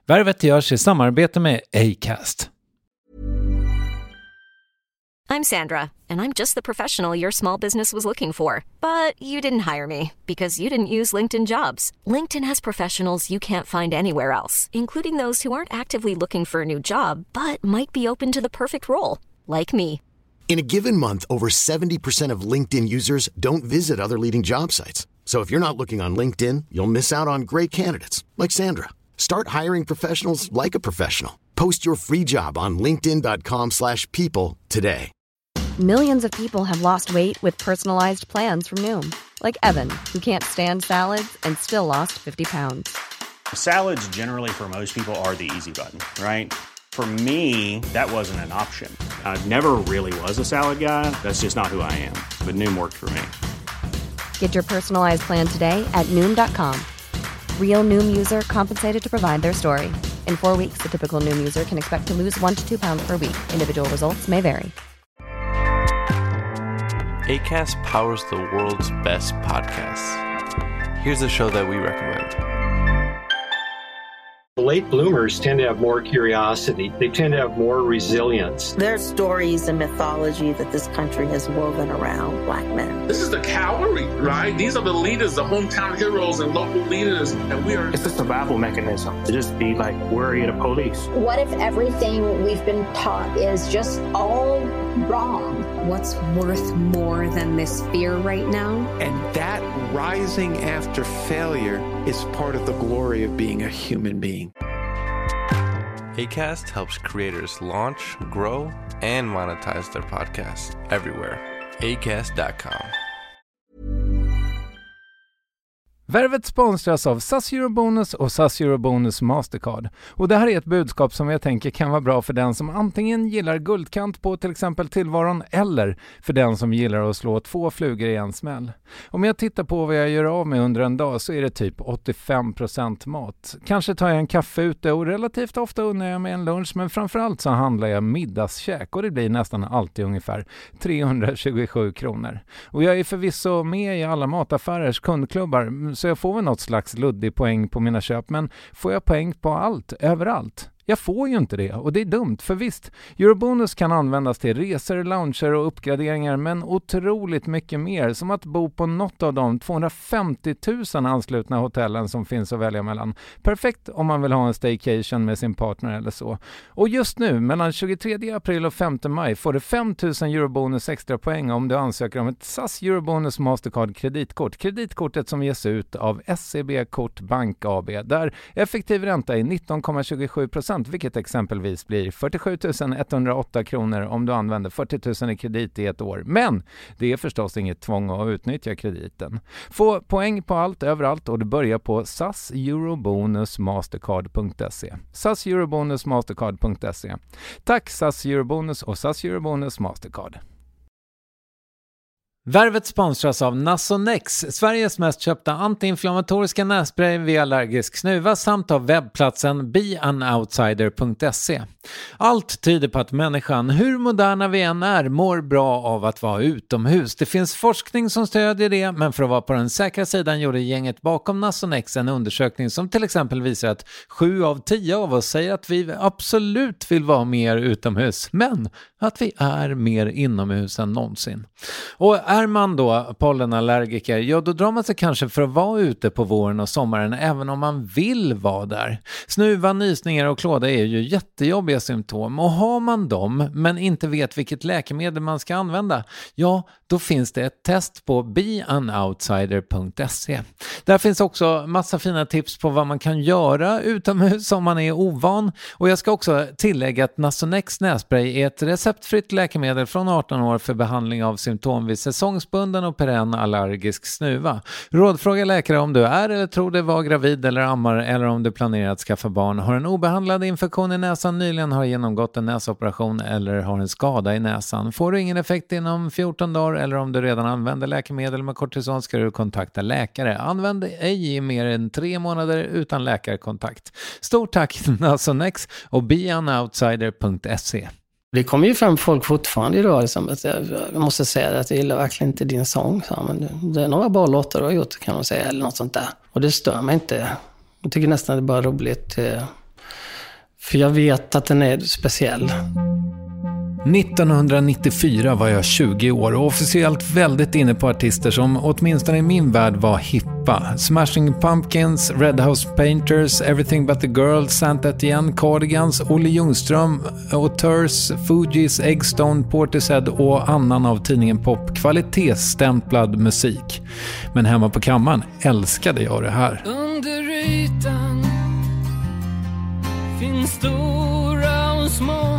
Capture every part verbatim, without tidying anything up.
Värvet görs i samarbete med Acast. I'm Sandra, and I'm just the professional your small business was looking for. But you didn't hire me because you didn't use LinkedIn Jobs. LinkedIn has professionals you can't find anywhere else, including those who aren't actively looking for a new job, but might be open to the perfect role, like me. In a given month, over seventy percent of LinkedIn users don't visit other leading job sites. So if you're not looking on LinkedIn, you'll miss out on great candidates like Sandra. Start hiring professionals like a professional. Post your free job on linkedin dot com slash people today. Millions of people have lost weight with personalized plans from Noom. Like Evan, who can't stand salads and still lost fifty pounds. Salads generally for most people are the easy button, right? For me, that wasn't an option. I never really was a salad guy. That's just not who I am. But Noom worked for me. Get your personalized plan today at noom dot com. Real Noom user compensated to provide their story. In four weeks, the typical Noom user can expect to lose one to two pounds per week. Individual results may vary. Acast powers the world's best podcasts. Here's a show that we recommend. Late bloomers tend to have more curiosity. They tend to have more resilience. There's stories and mythology that this country has woven around Black men. This is the cavalry, right? These are the leaders, the hometown heroes and local leaders. And we are... It's a survival mechanism to just be like worried of police. What if everything we've been taught is just all wrong? What's worth more than this fear right now? And that rising after failure is part of the glory of being a human being. Acast helps creators launch, grow, and monetize their podcasts everywhere. acast dot com. Värvet sponsras av S A S Eurobonus och S A S Eurobonus Mastercard. Och det här är ett budskap som jag tänker kan vara bra för den som antingen gillar guldkant på till exempel tillvaron eller för den som gillar att slå två flugor i en smäll. Om jag tittar på vad jag gör av med under en dag så är det typ åttiofem procent mat. Kanske tar jag en kaffe ute och relativt ofta unnar jag mig en lunch, men framförallt så handlar jag middagskäk och det blir nästan alltid ungefär trehundratjugosju kronor. Och jag är förvisso med i alla mataffärers kundklubbar så jag får väl något slags luddig poäng på mina köp, men får jag poäng på allt, överallt? Jag får ju inte det och det är dumt, för visst, Eurobonus kan användas till resor, lounger och uppgraderingar, men otroligt mycket mer, som att bo på något av de tvåhundrafemtio tusen anslutna hotellen som finns att välja mellan. Perfekt om man vill ha en staycation med sin partner eller så. Och just nu, mellan tjugotredje april och femte maj, får du fem tusen Eurobonus extra poäng om du ansöker om ett S A S Eurobonus Mastercard kreditkort. Kreditkortet som ges ut av S C B Kort Bank A B, där effektiv ränta är nitton komma tjugosju procent, vilket exempelvis blir fyrtiosju tusen etthundraåtta kronor om du använder fyrtio tusen i kredit i ett år. Men det är förstås inget tvång att utnyttja krediten. Få poäng på allt överallt och du börjar på saseurobonusmastercard punkt se. saseurobonusmastercard punkt se. Tack S A S Eurobonus och S A S Eurobonus Mastercard. Värvet sponsras av Nasonex, Sveriges mest köpta antiinflammatoriska nässpray vid allergisk snuva, samt av webbplatsen be an outsider punkt se. Allt tyder på att människan, hur moderna vi än är, mår bra av att vara utomhus. Det finns forskning som stödjer det, men för att vara på den säkra sidan gjorde gänget bakom Nasonex en undersökning som till exempel visar att sju av tio av oss säger att vi absolut vill vara mer utomhus, men att vi är mer inomhus än någonsin. Och är man då pollenallergiker, ja då drar man sig kanske för att vara ute på våren och sommaren även om man vill vara där. Snuva, nysningar och klåda är ju jättejobbiga symptom, och har man dem men inte vet vilket läkemedel man ska använda, ja då finns det ett test på be an outsider punkt se. Där finns också massa fina tips på vad man kan göra utomhus om man är ovan, och jag ska också tillägga att Nasonex nässpray är ett receptfritt läkemedel från arton år för behandling av symptom vid säsongsbunden och perenn allergisk snuva. Rådfråga läkare om du är eller tror dig vara gravid eller ammar, eller om du planerar att skaffa barn, har en obehandlad infektion i näsan, nyligen har genomgått en näsoperation eller har en skada i näsan. Får du ingen effekt inom fjorton dagar eller om du redan använder läkemedel med kortison ska du kontakta läkare. Använd ej i mer än tre månader utan läkarkontakt. Stort tack Nasonex och be an outsider punkt se. Det kommer ju fram folk fortfarande idag som att jag, jag måste säga att jag gillar verkligen inte din sång. Så, men det är några bra låtar du har gjort kan man säga, eller något sånt där. Och det stör mig inte. Jag tycker nästan det är bara roligt. För jag vet att den är speciell. nittonhundranittiofyra var jag tjugo år och officiellt väldigt inne på artister som åtminstone i min värld var hippa. Smashing Pumpkins, Red House Painters, Everything But The Girl, Saint Etienne, Cardigans, Olle Ljungström, Auteurs, Fugees, Eggstone, Portishead och annan av tidningen Pop kvalitetsstämplad musik. Men hemma på kammaren älskade jag det här. Under ytan finns stora och små.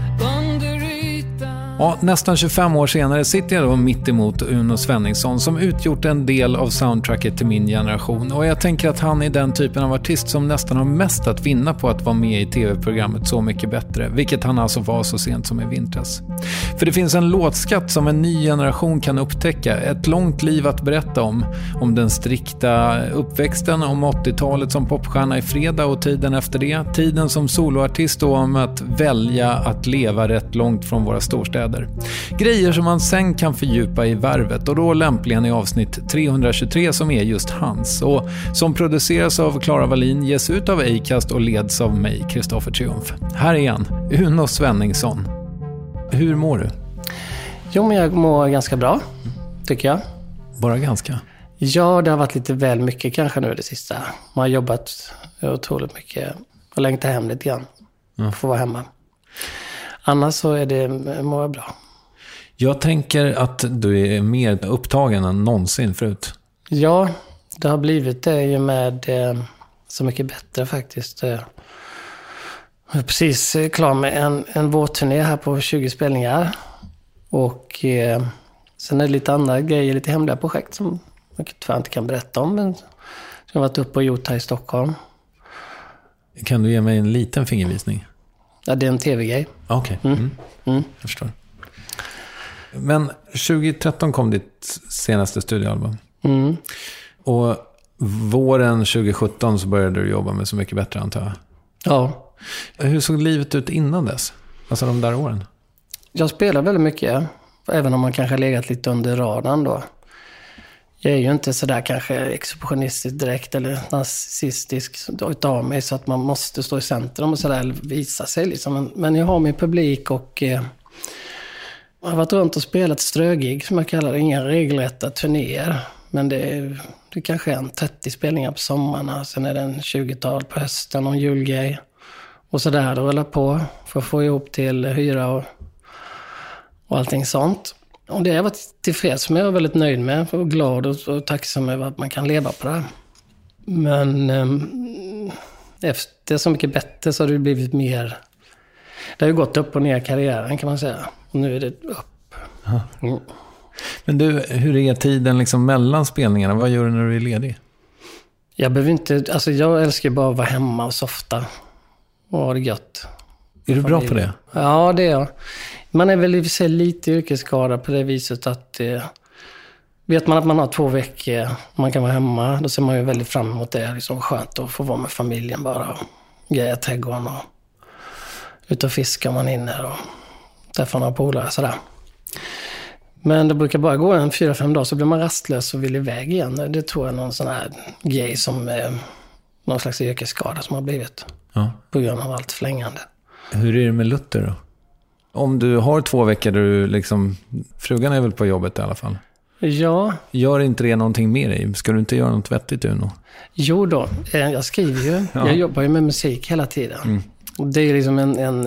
Ja, nästan tjugofem år senare sitter jag då mitt emot Uno Svenningsson som utgjort en del av soundtracket till min generation. Och jag tänker att han är den typen av artist som nästan har mest att vinna på att vara med i tv-programmet Så mycket bättre. Vilket han alltså var så sent som i vintras. För det finns en låtskatt som en ny generation kan upptäcka. Ett långt liv att berätta om. Om den strikta uppväxten, om åttiotalet som popstjärna i Fredag och tiden efter det. Tiden som soloartist och om att välja att leva rätt långt från våra storstäder. Grejer som man sen kan fördjupa i värvet och då lämpligen i avsnitt trehundratjugotre som är just hans och som produceras av Clara Wallin, ges ut av Acast och leds av mig, Kristoffer Triumf. Här är han, Uno Svenningsson. Hur mår du? Jo, men jag mår ganska bra, tycker jag. Bara ganska? Ja, det har varit lite väl mycket kanske nu det sista. Man har jobbat otroligt mycket och längtat hem lite grann. Mm. Få vara hemma. Annars så är det mår jag bra. Jag tänker att du är mer upptagen än någonsin förut. Ja, det har blivit det ju med eh, Så mycket bättre faktiskt. Jag är precis klar med en, en vårturné här på tjugo spelningar. Och eh, sen är det lite andra grejer, lite hemliga projekt som jag tyvärr inte kan berätta om. Men jag har varit uppe och gjort här i Stockholm. Kan du ge mig en liten fingervisning? Ja, det är en tv-grej. Okej, okay. mm. mm. jag förstår. Men tjugo tretton kom ditt senaste studioalbum. Mm. Och våren tjugo sjutton så började du jobba med Så mycket bättre, antar jag. Ja. Hur såg livet ut innan dess? Alltså de där åren? Jag spelar väldigt mycket. Även om man kanske legat lite under radarn då. Jag är ju inte sådär kanske exhibitionistisk direkt eller narcissistisk utav mig så att man måste stå i centrum och sådär visa sig liksom. Men, men jag har min publik och eh, jag har varit runt och spelat strögig som jag kallar det. Inga regelrätta turnéer. Men det är, det är kanske en trettio spelningar på sommarna. Sen är det en tjugotal på hösten och en julgrej. Och sådär då rullar på för att få ihop till hyra och, och allting sånt. Och det har jag varit tillfreds med och väldigt nöjd med och glad och, och tacksam över att man kan leva på det här. Men um, efter Så mycket bättre så har det blivit mer... Det har ju gått upp och ner karriären kan man säga. Och nu är det upp. Mm. Men du, hur är tiden liksom mellan spelningarna? Vad gör du när du är ledig? Jag behöver inte... Alltså jag älskar bara att vara hemma och softa. Och ha det gött. Är du bra på det? Ja, det är jag. Man är väl i och för sig lite yrkesskadad på det viset att eh, vet man att man har två veckor man kan vara hemma, då ser man ju väldigt fram emot det. Det är liksom skönt att få vara med familjen bara och greja trädgården och ut och fiska om man hinner och träffa några polare sådär. Men det brukar bara gå en fyra, fem dagar så blir man rastlös och vill iväg igen. Det tror jag är någon sån här grej som eh, någon slags yrkesskada som har blivit ja. På grund av allt flängande. Hur är det med Luther då? Om du har två veckor där du liksom... Frugan är väl på jobbet i alla fall? Ja. Gör inte det någonting med dig? Ska du inte göra något vettigt, Uno? Jo då, jag skriver ju. Ja. Jag jobbar ju med musik hela tiden. Mm. Och det är liksom en... en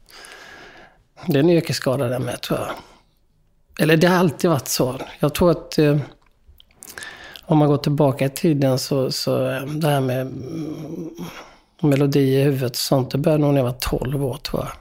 det är en yrkesskada där med, tror jag. Eller det har alltid varit så. Jag tror att... Eh, om man går tillbaka i tiden så... så det här med... Mm, melodi i huvudet och sånt, det började nog när jag var tolv år, tror jag.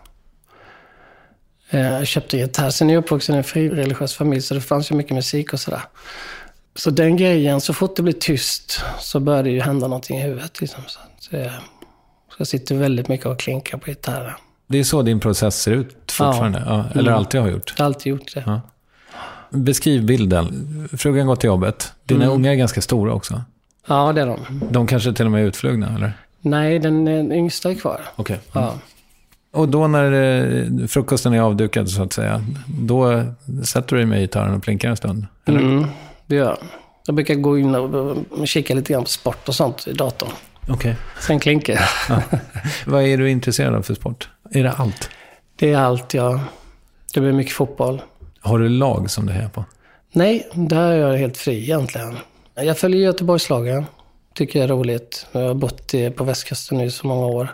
Jag köpte gitarr. Sen är jag uppvuxen i en frireligiös familj så det fanns ju mycket musik och sådär. Så den grejen, så fort det blir tyst så börjar det ju hända någonting i huvudet. Liksom. Så jag, så jag sitter väldigt mycket och klinkar på gitarren. Det är så din process ser ut fortfarande? Ja. Ja, eller mm. alltid har gjort? Jag har alltid gjort det. Ja. Beskriv bilden. Frugan går till jobbet. Dina mm. unga är ganska stora också. Ja, det är de. De kanske till och med är utflugna, eller? Nej, den, den yngsta är kvar. Okej. Okay. Mm. Ja. Och då när eh, frukosten är avdukad så att säga, då sätter du dig med gitarren och plinkar en stund? Eller? Mm, det gör jag. Jag brukar gå in och, och kika lite grann på sport och sånt i datorn. Okay. Sen klinker. Ja. Vad är du intresserad av för sport? Är det allt? Det är allt, ja. Det blir mycket fotboll. Har du lag som du är på? Nej, där är jag helt fri egentligen. Jag följer Göteborgslagen. Tycker jag är roligt. Jag har bott på västkusten nu i så många år.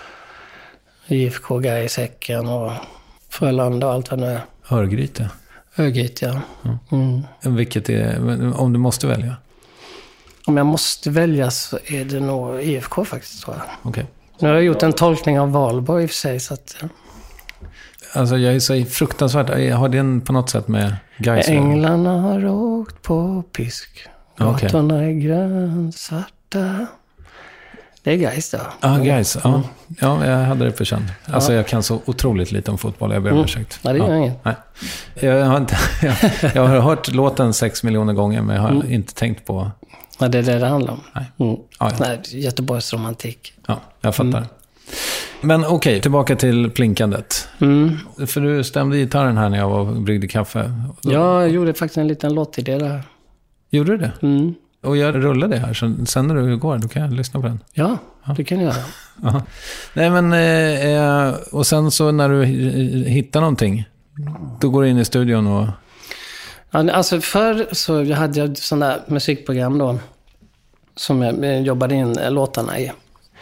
I F K, Gais, Häcken och Frölunda och allt vad det nu är. Örgryte? Örgryte, ja. Mm. Mm. Vilket är, om du måste välja? Om jag måste välja så är det nog I F K faktiskt, tror jag. Okay. Nu har jag gjort en tolkning av Valborg i och för sig, så att... Alltså jag är så fruktansvärt... Har den på något sätt med Gais? Änglarna har åkt på pisk. Gatorna okay. är grönsvarta. Det är Gais då. Ja, Gais. Ja. ja, jag hade det för känd. Alltså ja. Jag kan så otroligt lite om fotboll. Jag ber om ursäkt. Nej, det gör ja. inget. Nej. Jag, har inte, jag, jag har hört låten sex miljoner gånger, men jag har mm. inte tänkt på... Ja, det är det det handlar om. Nej. Mm. Ja, ja. Nej, Göteborgs romantik. Ja, jag fattar. Mm. Men okej, okay, tillbaka till plinkandet. Mm. För du stämde gitarren här när jag var och bryggde kaffe. Ja, jag gjorde faktiskt en liten låt i det där. Gjorde du det? Mm. Och jag rullar det här, så sen när du går, då kan jag lyssna på den. Ja, ja. Det kan jag göra. Ja. Nej, men, eh, och sen så när du hittar någonting, då går du in i studion och... Ja, alltså förr så jag hade jag sådana där musikprogram då, som jag jobbade in låtarna i.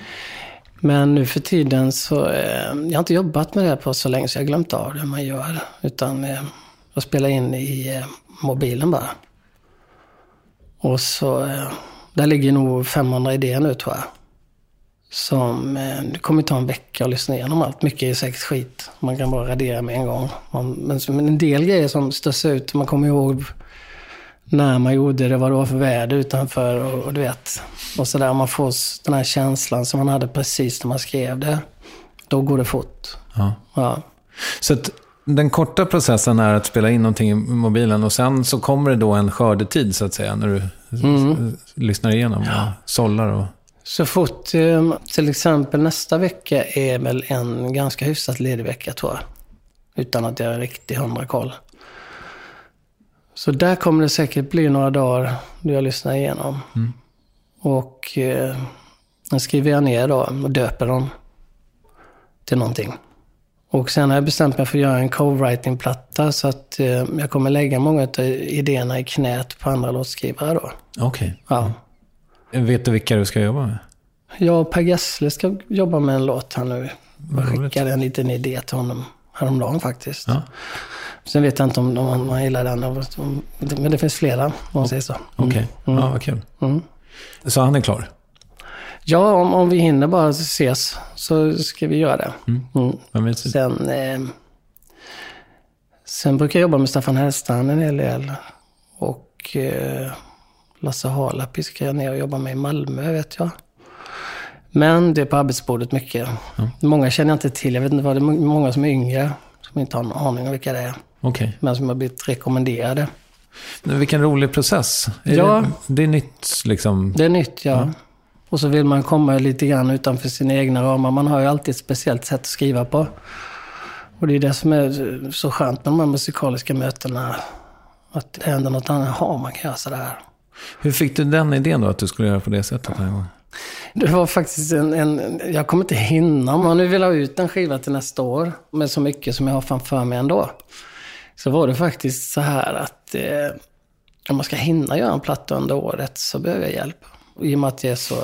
Men nu för tiden så, eh, jag har inte jobbat med det på så länge så jag har glömt av det man gör. Utan eh, jag spelar in i eh, mobilen bara. Och så, eh, där ligger nog femhundra idéer nu, tror jag. Som, eh, det kommer ta en vecka att lyssna igenom allt. Mycket är säkert skit. Man kan bara radera med en gång. Man, men, men en del grejer som störs ut, man kommer ihåg när man gjorde det, vad det var för väder utanför och, och du vet. Och så där, man får den här känslan som man hade precis när man skrev det. Då går det fort. Ja. Ja. Så att den korta processen är att spela in någonting i mobilen och sen så kommer det då en skördetid så att säga när du mm. s- lyssnar igenom och sållar och... Så fort, till exempel nästa vecka är väl en ganska hyfsat ledig vecka, tror jag. Utan att jag är riktigt hundra koll. Så där kommer det säkert bli några dagar då jag lyssnar igenom. Mm. Och eh, den skriver jag ner då och döper dem till någonting. Och sen har jag bestämt mig för att göra en co-writing-platta så att eh, jag kommer lägga många av idéerna i knät på andra låtskrivare då. Okej. Okay. Ja. Vet du vilka du ska jobba med? Jag och Per Gessle ska jobba med en låt här nu. Jag skickade en liten idé till honom häromdagen faktiskt. Ja. Sen vet jag inte om, om man gillar den. Men det finns flera, om man säger så. Mm. Okej, okay. mm. Ja, vad kul. Mm. Så han är klar? Ja, om, om vi hinner bara ses så ska vi göra det. Mm. Mm. Sen, eh, sen brukar jag jobba med Staffan Hellstrand en hel del. Och eh, Lasse Halapi ska jag ner och jobba med i Malmö, vet jag. Men det är på arbetsbordet mycket. Mm. Många känner jag inte till. Jag vet inte vad det är. Många som är yngre som inte har en aning om vilka det är. Okay. Men som har blivit rekommenderade. Men vilken rolig process. Är ja. Det, det är nytt liksom. Det är nytt, ja. ja. Och så vill man komma lite grann utanför sina egna ramar. Man har ju alltid ett speciellt sätt att skriva på. Och det är det som är så skönt med de här musikaliska mötena. Att det händer något annat. Ja, man kan göra sådär. Hur fick du den idén då att du skulle göra på det sättet här gången? Det var faktiskt en, en... Jag kommer inte hinna. Om man nu vill ha ut en skiva till nästa år med så mycket som jag har framför mig ändå. Så var det faktiskt så här att eh, om man ska hinna göra en platta under året så behöver jag hjälp. I och med att jag är så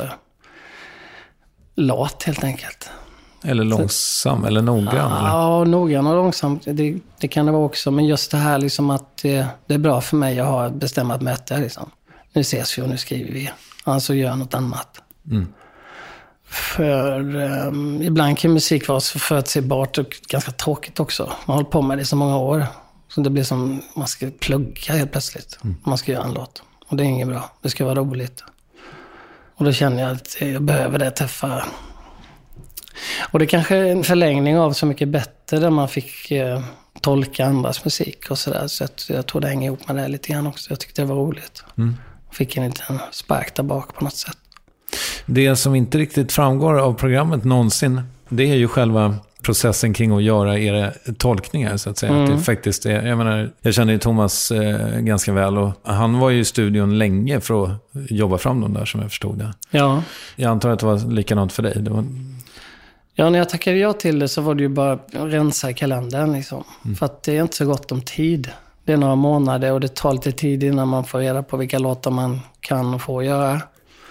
lat helt enkelt. Eller långsam, så, eller noggrann? Ja, eller? noggrann och långsam. Det, det kan det vara också. Men just det här liksom att eh, det är bra för mig att ha ett bestämt möte. Liksom. Nu ses vi och nu skriver vi. Alltså gör något annat. Mm. För um, ibland kan musik vara så förutsägbart och ganska tråkigt också. Man har hållit på med det så många år. Så det blir som man ska plugga helt plötsligt. Mm. Man ska göra en låt. Och det är inget bra. Det ska vara roligt. Och då känner jag att jag behöver det träffa. Och det kanske är en förlängning av Så mycket bättre där man fick eh, tolka andras musik och sådär. Så att jag tror det hänger ihop med det lite grann också. Jag tyckte det var roligt. Mm. Fick en liten spark där bak på något sätt. Det som inte riktigt framgår av programmet någonsin, det är ju själva processen kring att göra era tolkningar så att säga. Mm. Att det faktiskt är, jag menar, jag känner ju Thomas eh, ganska väl och han var ju i studion länge för att jobba fram dem där som jag förstod det. Ja. Jag antar att det var likadant för dig. Det var... Ja, när jag tackade ja till det så var det ju bara att rensa i kalendern liksom. Mm. För att det är inte så gott om tid. Det är några månader och det tar lite tid innan man får reda på vilka låtar man kan och får göra.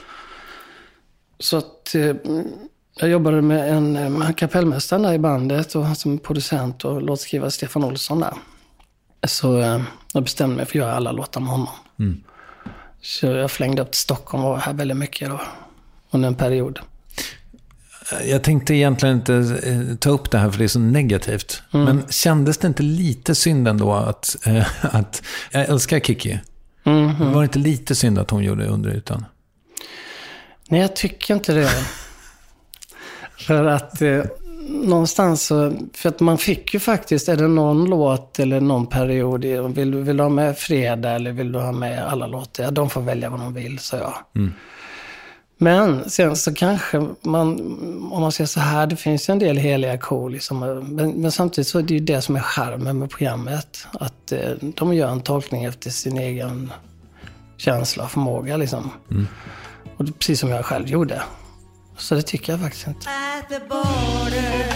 Så att eh, jag jobbade med en, en kapellmästare där i bandet och som producent och låtskrivare Stefan Olsson där. Så eh, jag bestämde mig för att göra alla låtar med honom. Mm. Så jag flängde upp till Stockholm och var här väldigt mycket då under en period. Jag tänkte egentligen inte ta upp det här för det är så negativt. Mm. Men kändes det inte lite synd ändå att, äh, att jag älskar Kiki? Mm, mm. Var det inte lite synd att hon gjorde under utan? Nej, jag tycker inte det. För att eh, någonstans så, för att man fick ju faktiskt, är det någon låt eller någon period, vill, vill du ha med Fredag eller vill du ha med alla låtar? Ja, de får välja vad de vill, så jag. Mm. Men sen så kanske man, om man säger så här, det finns en del heliga kor liksom, men, men samtidigt så är det ju det som är charmen med programmet, att eh, de gör en tolkning efter sin egen känsla och förmåga liksom. Mm. Och det, precis som jag själv gjorde. Så det tycker jag faktiskt inte. At the border,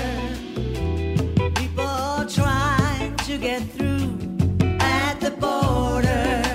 people trying to get through. At the border,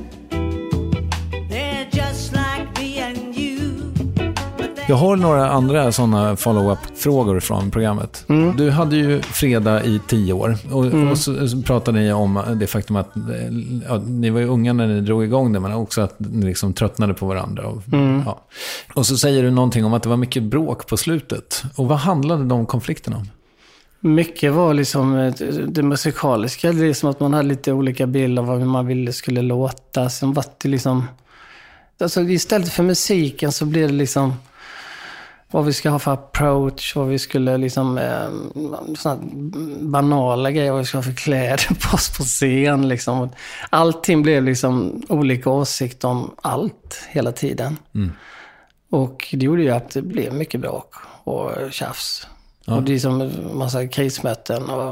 they're just like me and you. Jag har några andra sådana follow-up-frågor från programmet. Mm. Du hade ju Fredag i tio år. Och, mm. och så, så pratade ni om det faktum att ja, ni var ju unga när ni drog igång det, men också att ni liksom tröttnade på varandra. Och, mm. ja. och så säger du någonting om att det var mycket bråk på slutet. Och vad handlade de konflikterna om? Mycket var liksom det musikaliska. Det är som att man hade lite olika bilder av vad man ville skulle låta. Sen var det liksom... Alltså istället för musiken så blir det liksom... vad vi ska ha för approach, vad vi skulle liksom eh, såna banala grejer, vad vi ska ha för kläder på oss på scen liksom. Allting blev liksom olika åsikter om allt hela tiden. Mm. Och det gjorde ju att det blev mycket bråk och tjafs. Ja. Och det är som en massa krismöten och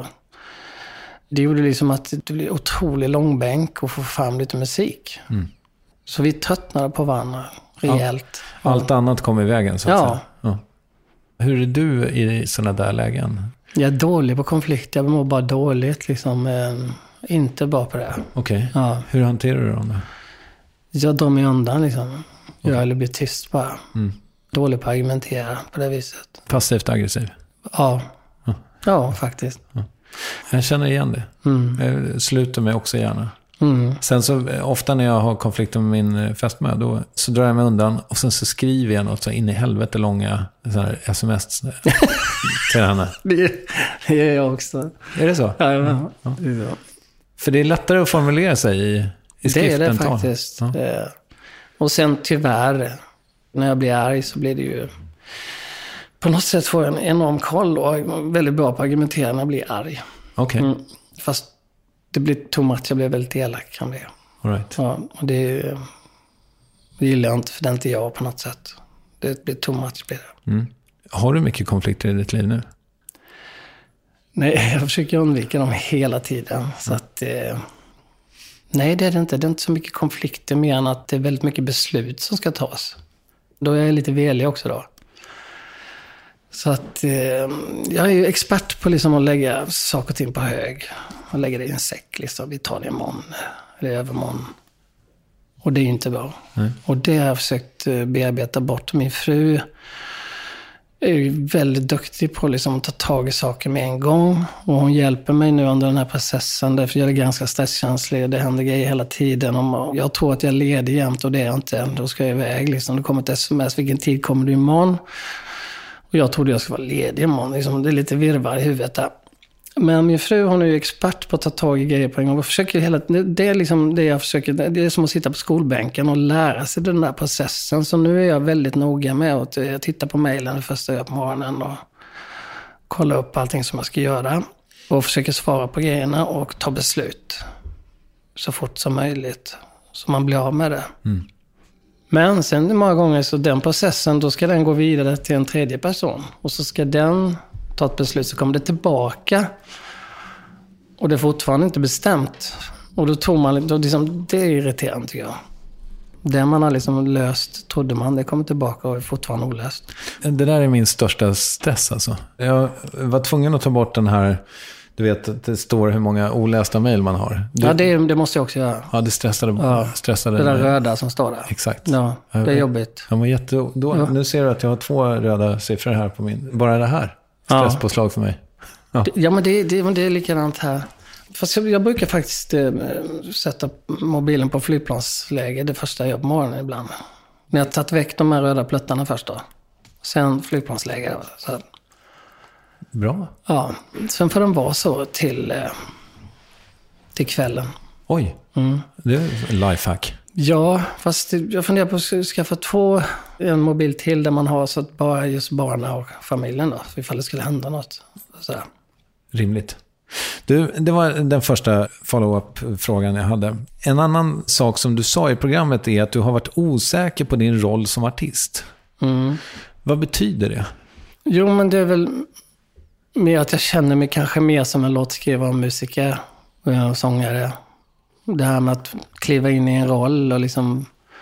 det gjorde liksom att det blev otroligt långbänk och få fram lite musik. Mm. Så vi tröttnade på varandra rejält. Allt, allt annat kom i vägen så att ja. säga. Ja. Hur är du i sådana där lägen? Jag är dålig på konflikt. Jag mår bara dåligt. Liksom, eh, inte bra på det. Okej. Okay. Ja. Hur hanterar du dem då? Jag drar mig undan. Liksom. Jag okay. eller blir tyst bara. Mm. Dålig på att argumentera på det viset. Passivt aggressiv? Ja. Ja, ja faktiskt. Ja. Jag känner igen det. Mm. Jag slutar mig också gärna. Mm. Sen så ofta när jag har konflikter med min fästmö då så drar jag mig undan och sen så skriver jag något så in i helvete långa så här sms till henne. Det, det gör jag också. Är det så? Ja, ja. Ja. Ja. För det är lättare att formulera sig i, i skriften. Det är det faktiskt. Ja. Det. Och sen tyvärr när jag blir arg så blir det ju på något sätt får jag en enorm koll och är väldigt bra på att argumentera när jag blir arg. Okej. Okay. Mm. Fast det blir too much, jag blev väldigt elak kan det. All right. Ja, och det, det gillar jag inte, för det är inte jag på något sätt. Det blir too much blir det. Mm. Har du mycket konflikter i ditt liv nu? Nej, jag försöker undvika dem hela tiden. Mm. Så att, eh, nej, det är det inte. Det är inte så mycket konflikter mer än att det är väldigt mycket beslut som ska tas. Då är jag lite velig också då. Så att eh, jag är ju expert på liksom att lägga saker och ting på hög. Och lägga det i en säck. Liksom. Vi tar det imorgon eller övermorgon. Och det är ju inte bra. Mm. Och det har jag försökt bearbeta bort. Min fru är ju väldigt duktig på liksom att ta tag i saker med en gång. Och hon hjälper mig nu under den här processen. Därför jag är ganska stresskänslig. Det händer grejer hela tiden. Jag tror att jag är ledig jämt och det är jag inte. Då ska jag iväg. Liksom. Det kommer ett sms. Vilken tid kommer du imorgon? Och jag trodde jag skulle vara ledig imorgon. Liksom, det är lite virvar i huvudet där. Men min fru, hon är ju expert på att ta tag i grejer på en gång. Och försöker hela, det är liksom det jag försöker. Det är som att sitta på skolbänken och lära sig den där processen. Så nu är jag väldigt noga med att jag tittar på mejlen det första jag gör på morgonen. Och kolla upp allting som jag ska göra. Och försöker svara på grejerna och ta beslut. Så fort som möjligt. Så man blir av med det. Mm. Men sen många gånger så den processen, då ska den gå vidare till en tredje person. Och så ska den tar ett beslut så kommer det tillbaka. Och det är fortfarande inte bestämt. Och då tror man, då liksom, det är irriterande tycker jag. Det man har liksom löst, trodde man, det kommer tillbaka och är fortfarande olöst. Det där är min största stress alltså. Jag var tvungen att ta bort den här, du vet att det står hur många olästa mejl man har. Du, ja, det, det måste jag också göra. Ja, det stressade. Ja, stressade det där röda som står där. Exakt. Ja, det är jobbigt. Jag var jätte, då, ja. Nu ser du att jag har två röda siffror här på min. Bara det här. Stresspåslag för mig. Ja, ja men det, det, det är likadant här. Fast jag, jag brukar faktiskt eh, sätta mobilen på flygplansläge det första jag gör på morgonen ibland. När jag har tagit väck de här röda plöttarna först då. Sen flygplansläge. Så. Bra. Ja, sen får den vara så till, eh, till kvällen. Oj, mm. Det är en lifehack. Ja, fast jag funderar på att skaffa två, en mobil till där man har så att bara just barnen och familjen då. Ifall det skulle hända något. Sådär. Rimligt. Du, det var den första follow-up-frågan jag hade. En annan sak som du sa i programmet är att du har varit osäker på din roll som artist. Mm. Vad betyder det? Jo, men det är väl mer att jag känner mig kanske mer som en låtskrivare och musiker och sångare. Det här med att kliva in i en roll och liksom...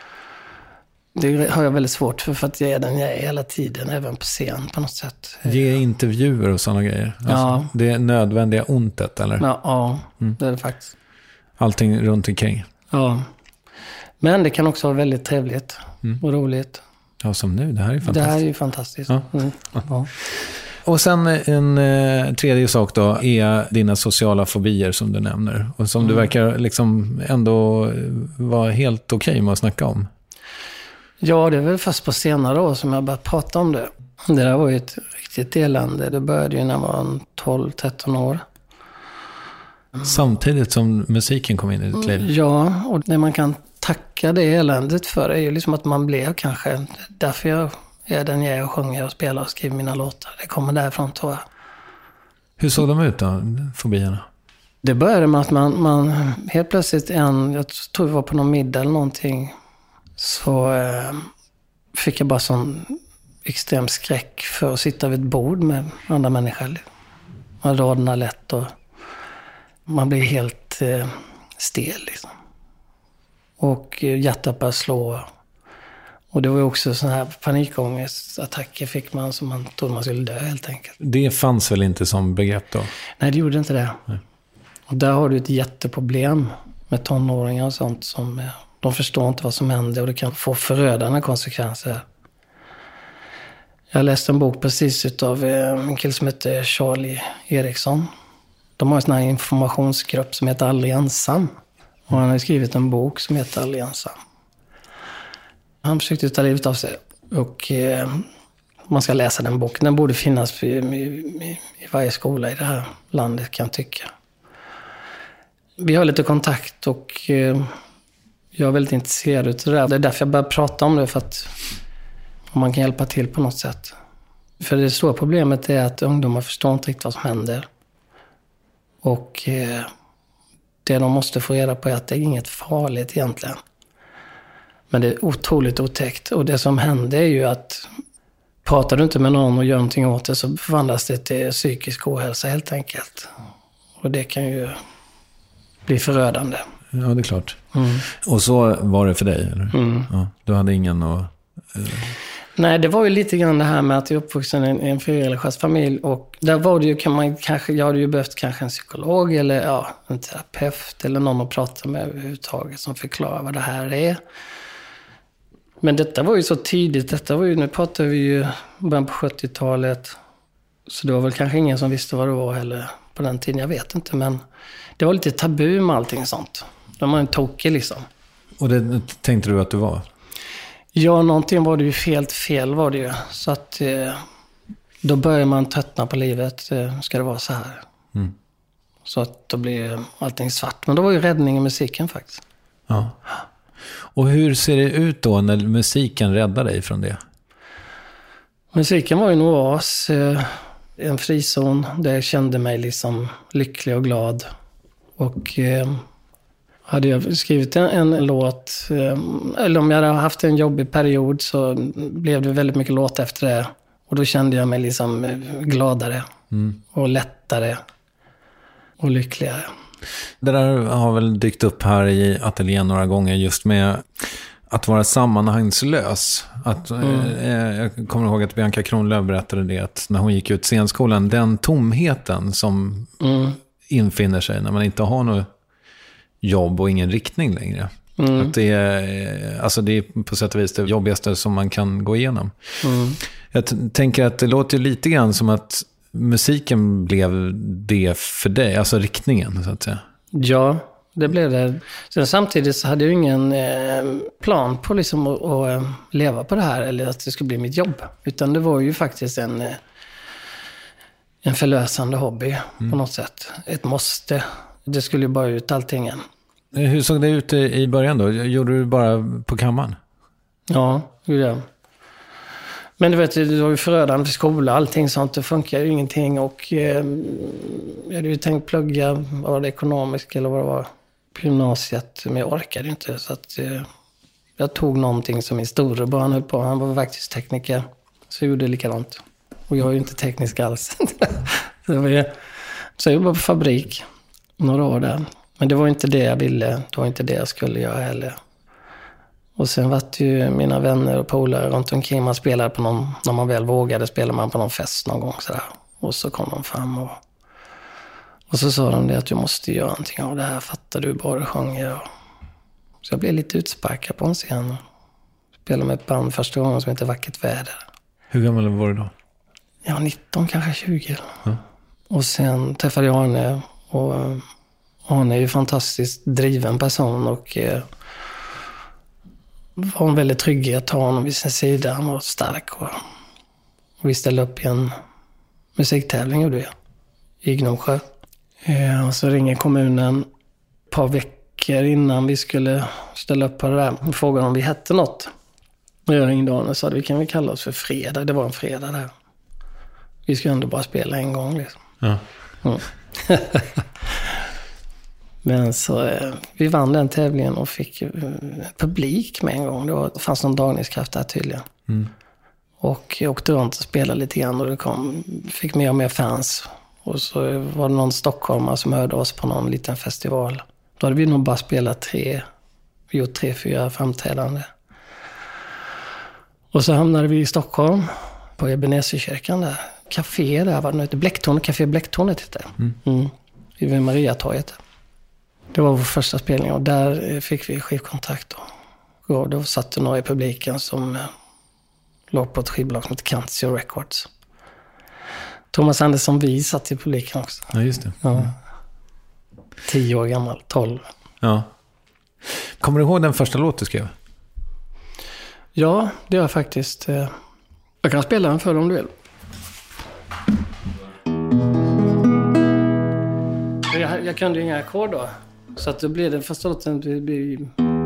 Det har jag väldigt svårt för, för att jag är den jag är hela tiden, även på scen på något sätt. Ge intervjuer och sådana grejer. Alltså, ja. Det är nödvändiga ontet, eller? Ja, ja mm. det är det faktiskt. Allting runt omkring. Ja. Men det kan också vara väldigt trevligt mm. och roligt. Ja, som nu. Det här är fantastiskt. Det här är ju fantastiskt. Ja. Mm. Ja. Och sen en eh, tredje sak då är dina sociala fobier som du nämner. Och som mm. du verkar liksom ändå vara helt okej okay med att snacka om. Ja, det är väl först på senare år som jag börjat prata om det. Det där var ju ett riktigt elände. Det började ju när jag var tolv tretton år. Samtidigt som musiken kom in i ditt liv? Ja, och det man kan tacka det eländet för är ju liksom att man blev kanske... Därför jag är den jag är och sjunger och spelar och skriver mina låtar. Det kommer därifrån, tror jag. Hur såg de ut då, fobierna? Det började med att man, man helt plötsligt en... Jag tror det var på någon middag eller någonting... Så eh, fick jag bara sån extrem skräck för att sitta vid ett bord med andra människor. Man rodnar lätt och man blir helt eh, stel liksom. Och eh, hjärtat började slå. Och det var ju också sån här panikångestattacker fick man som man trodde man skulle dö helt enkelt. Det fanns väl inte som begrepp då? Nej, det gjorde inte det. Nej. Och där har du ett jätteproblem med tonåringar och sånt som... Eh, De förstår inte vad som händer och det kan få förödande konsekvenser. Jag läste en bok precis av en kille som heter Charlie Eriksson. De har en sån här informationsgrupp som heter Aldrig ensam. Och han har skrivit en bok som heter Aldrig ensam. Han försökte ta livet av sig. Och eh, man ska läsa den boken. Den borde finnas i, i, i varje skola i det här landet, kan jag tycka. Vi har lite kontakt och... Eh, Jag är väldigt intresserad av det där. Det är därför jag börjar prata om det, för att man kan hjälpa till på något sätt. För det stora problemet är att ungdomar förstår inte riktigt vad som händer. Och eh, det de måste få reda på är att det är inget farligt egentligen. Men det är otroligt otäckt. Och det som händer är ju att pratar du inte med någon och gör någonting åt det så förvandlas det till psykisk ohälsa helt enkelt. Och det kan ju bli förödande. Ja, det är klart. Mm. Och så var det för dig, eller? Mm. Ja, du hade ingen att... Uh... Nej, det var ju lite grann det här med att jag är uppvuxen i en, en frireligiös familj. Och där var det ju, kan man kanske... Jag hade ju behövt kanske en psykolog eller ja, en terapeut eller någon att prata med överhuvudtaget som förklarar vad det här är. Men detta var ju så tidigt. Detta var ju, nu pratar vi ju början på sjuttiotalet. Så det var väl kanske ingen som visste vad det var heller på den tiden. Jag vet inte, men det var lite tabu med allting sånt. De var en tokig liksom. Och det tänkte du att du var? Ja, någonting var det ju fel, fel var det ju. Så att eh, då börjar man tröttna på livet. Eh, ska det vara så här? Mm. Så att då blir allting svart. Men då var ju räddningen musiken faktiskt. Ja. Och hur ser det ut då när musiken räddar dig från det? Musiken var ju en oas. Eh, en frizon där jag kände mig liksom lycklig och glad. Och... Eh, hade jag skrivit en, en låt, eller om jag hade haft en jobbig period så blev det väldigt mycket låt efter det. Och då kände jag mig liksom gladare. Mm. Och lättare och lyckligare. Det där har väl dykt upp här i ateljén några gånger, just med att vara sammanhangslös. Att, mm. eh, jag kommer ihåg att Bianca Kronlöf berättade det, att när hon gick ut scenskolan, den tomheten som mm. infinner sig när man inte har något jobb och ingen riktning längre. Mm. Att det är, alltså det är på sätt och vis det jobbigaste som man kan gå igenom. Mm. Jag t- tänker att det låter lite grann som att musiken blev det för dig, alltså riktningen så att säga. Ja, det blev det. Sen samtidigt så hade jag ingen eh, plan på liksom att, att leva på det här eller att det skulle bli mitt jobb. Utan det var ju faktiskt en, en förlösande hobby mm. på något sätt. Ett måste. Det skulle ju bara ut allting än. Hur såg det ut i början då? Gjorde du bara på kammaren? Ja, det gjorde jag. Men du vet, det var ju förödande för skola, allting sånt, det funkar ju ingenting. Och eh, jag hade ju tänkt plugga, var det ekonomiskt eller vad det var, på gymnasiet. Men jag orkade inte, så att eh, jag tog någonting som min storebror han höll på. Han var faktiskt tekniker, så jag gjorde likadant. Och jag är ju inte teknisk alls. så, det var ju, så jag jobbade på fabrik några år där. Men det var inte det jag ville, det var inte det jag skulle göra heller. Och sen var det ju mina vänner och polare runt omkring. Man spelade på någon, när man väl vågade spelade man på någon fest någon gång sådär. Och så kom de fram och, och så sa de det att du måste göra någonting av det här. Fattar du bara sjunger. Och, så jag blev lite utsparkad på en scen. Spelade med ett band första gången som heter Vackert väder. Hur gammal var du då? Ja, nitton, kanske tjugo. Mm. Och sen träffade jag Arne. Och Arne är ju fantastiskt driven person och eh, var en väldigt trygghet att ha honom vid sin sida. Han var stark och, och vi ställde upp i en musiktävling gjorde vi, i Gnosjö. Eh, och så ringer kommunen ett par veckor innan vi skulle ställa upp på det där och frågade om vi hette något. Och jag ringde Arne och sa att vi kan väl kalla oss för Fredag. Det var en fredag där. Vi skulle ändå bara spela en gång liksom. Ja. Mm. Men så eh, vi vann den tävlingen och fick eh, publik med en gång. Det, var, det fanns någon dragningskraft där tydligen. Mm. Och jag åkte runt och spelade lite grann och det kom, fick mer och mer fans. Och så var det någon stockholmare som hörde oss på någon liten festival. Då hade vi nog bara spelat tre, vi gjort tre, fyra framträdande. Och så hamnade vi i Stockholm på Ebenezerkyrkan där. Café där, vad det hette, Bläcktornet, Café Bläcktornet hette det. Mm. Mm. Vid Mariatorget. Det var vår första spelning och där fick vi skivkontrakt då. Och då satt det några i publiken som eh, låg på ett skivbolag som heter Cancio Records. Thomas Andersson Vi satt i publiken också. Ja, just det. Ja. Tio år gammal, tolv. Ja. Kommer du ihåg den första låt du skrev? Ja, det gör jag faktiskt. Jag kan spela den för dig om du vill. Jag, jag kunde ju inga ackord då. Så att det blev den första låten. Det blir...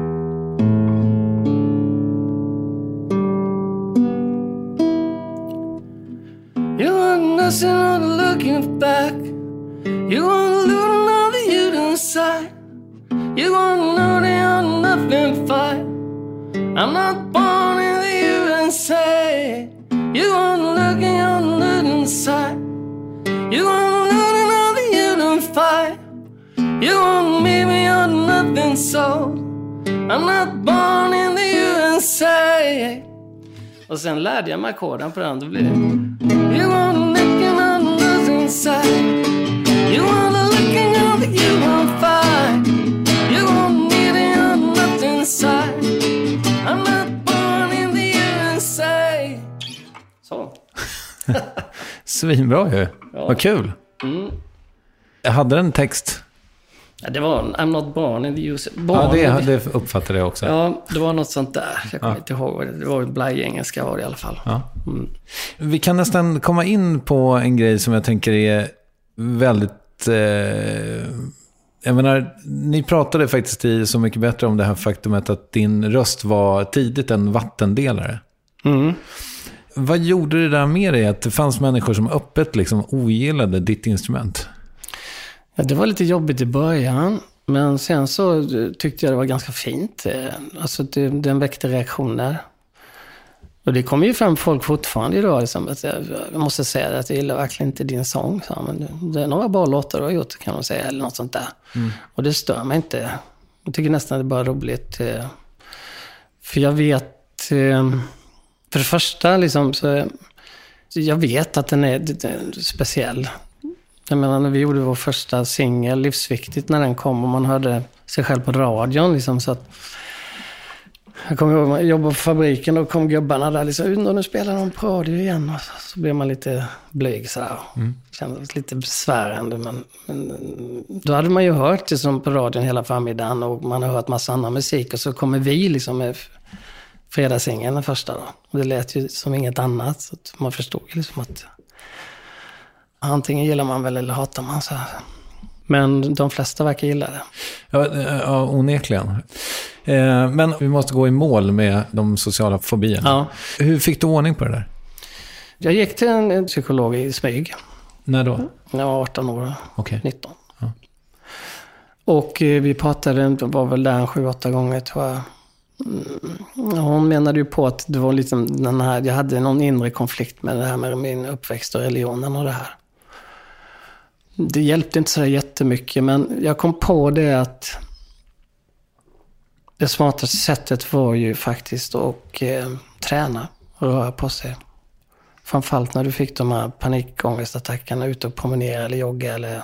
You want nothing on the looking back. You want to lose another you inside. You want to know they are nothing fight. I'm not born in the U S A. You want to look on the inside. You want to lose another you fight. You want me, me or nothing so. I'm not born in the U S A. Och sen lärde jag mig ackorden på den, då blir det You want looking on the inside. You want looking on the you want fight. You want me, me or nothing inside. I'm not born in the U S A. Så. Svinbra ju. Ja. Vad kul. Mm. Jag hade en text. Ja, det var I'm not born in the U S A. Ja, det, det uppfattade jag också. Ja, det var något sånt där. Jag kommer ja. inte ihåg. Det var blaj-engelska var det i alla fall. Ja. Mm. Vi kan nästan komma in på en grej som jag tänker är väldigt... Eh, jag menar, ni pratade faktiskt i Så mycket bättre om det här faktumet att din röst var tidigt en vattendelare. Mm. Vad gjorde det där med dig att det fanns människor som öppet liksom ogillade ditt instrument? Ja, det var lite jobbigt i början, men sen så tyckte jag det var ganska fint. Alltså det, den väckte reaktioner. Och det kommer ju fram folk fortfarande idag. Liksom, att jag, jag måste säga att jag gillar verkligen inte din sång. Så, men det är några bra låtar du har gjort, kan man säga. Eller något sånt där. Mm. Och det stör mig inte. Jag tycker nästan det är bara roligt. För jag vet... För det första, liksom, så, jag vet att den är, den är speciell. Jag menar, när vi gjorde vår första singel, Livsviktigt, när den kom och man hörde sig själv på radion. Liksom, så att, jag kommer ihåg, jag jobbade på fabriken och kom gubbarna där liksom, och nu spelar de på radio igen. Och så, så blev man lite blyg sådär. Mm. Kändes lite besvärande. Men, men då hade man ju hört liksom, på radion hela förmiddagen och man har hört massa annan musik. Och så kommer vi liksom med fredagssingen den första då. Och det lät ju som inget annat. Så att man förstod liksom att antingen gillar man väl eller hatar man så här. Men de flesta verkar gilla det. Ja, ja onekligen. Eh, men vi måste gå i mål med de sociala fobierna. Ja. Hur fick du ordning på det där? Jag gick till en, en psykolog i Smyg. När då? När jag var arton år. Okay. nitton. Ja. Och eh, vi pratade, det var väl där sju, åtta gånger tror jag. Mm. Hon menade ju på att det var liksom den här, jag hade någon inre konflikt med det här med min uppväxt och religionen och det här. Det hjälpte inte så jättemycket, men jag kom på det att det smartaste sättet var ju faktiskt att eh, träna och röra på sig. Framförallt när du fick de här panikångestattackerna, ut och promenera eller jogga eller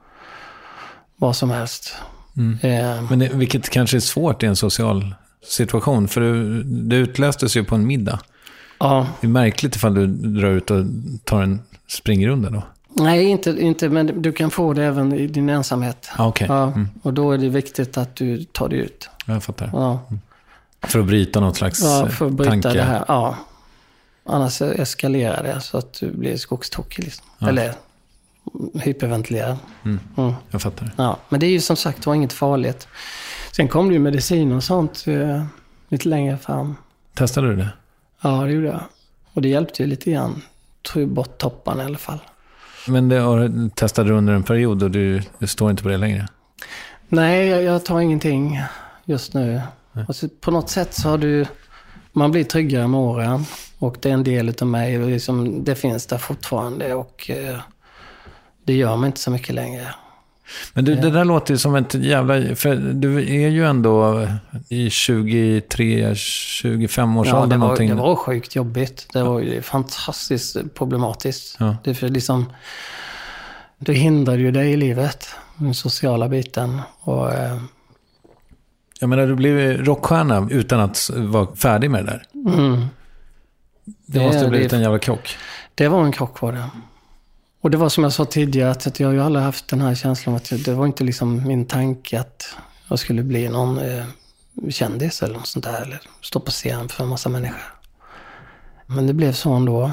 vad som helst. Mm. Eh, men det, vilket kanske är svårt i en social situation, för det, det utlöstes ju på en middag. Ja. Det är märkligt ifall du drar ut och tar en springrunda då. Nej, inte, inte, men du kan få det även i din ensamhet. Ah, okay. Ja, mm. och då är det viktigt att du tar det ut. Jag fattar. Ja. Mm. För att bryta något slags ja, för att bryta tanke. Det här. Ja. Annars eskalerar det så att du blir skogstokig. Liksom. Ja. Eller hyperventilerad. Mm. Mm. Jag fattar. Ja, men det är ju som sagt det var inget farligt. Sen kom det ju medicin och sånt eh, lite längre fram. Testade du det? Ja, det gjorde jag. Och det hjälpte ju lite grann. Tog bort topparna i alla fall. Men det testade du under en period och du, du står inte på det längre? Nej, jag, jag tar ingenting just nu. Och så, på något sätt så har du... Man blir tryggare med åren. Och det är en del av mig. Och liksom, det finns där fortfarande. Och eh, det gör mig inte så mycket längre. Men du, det där låter ju som ett jävla... För du är ju ändå i tjugotre tjugofem års ja, ålder. Det var, någonting. det var sjukt jobbigt. Det var ju fantastiskt problematiskt. Ja. Det, för liksom, det hindrar ju dig i livet. Den sociala biten. Och, eh, jag menar, du blev rockstjärna utan att vara färdig med det där. Mm. Det, det måste ha blivit det, en jävla krock. Det var en krock var det. Och det var som jag sa tidigare, att jag har ju aldrig haft den här känslan att det var inte liksom min tanke att jag skulle bli någon eh, kändis eller något sånt där, eller stå på scen för en massa människor. Men det blev så ändå.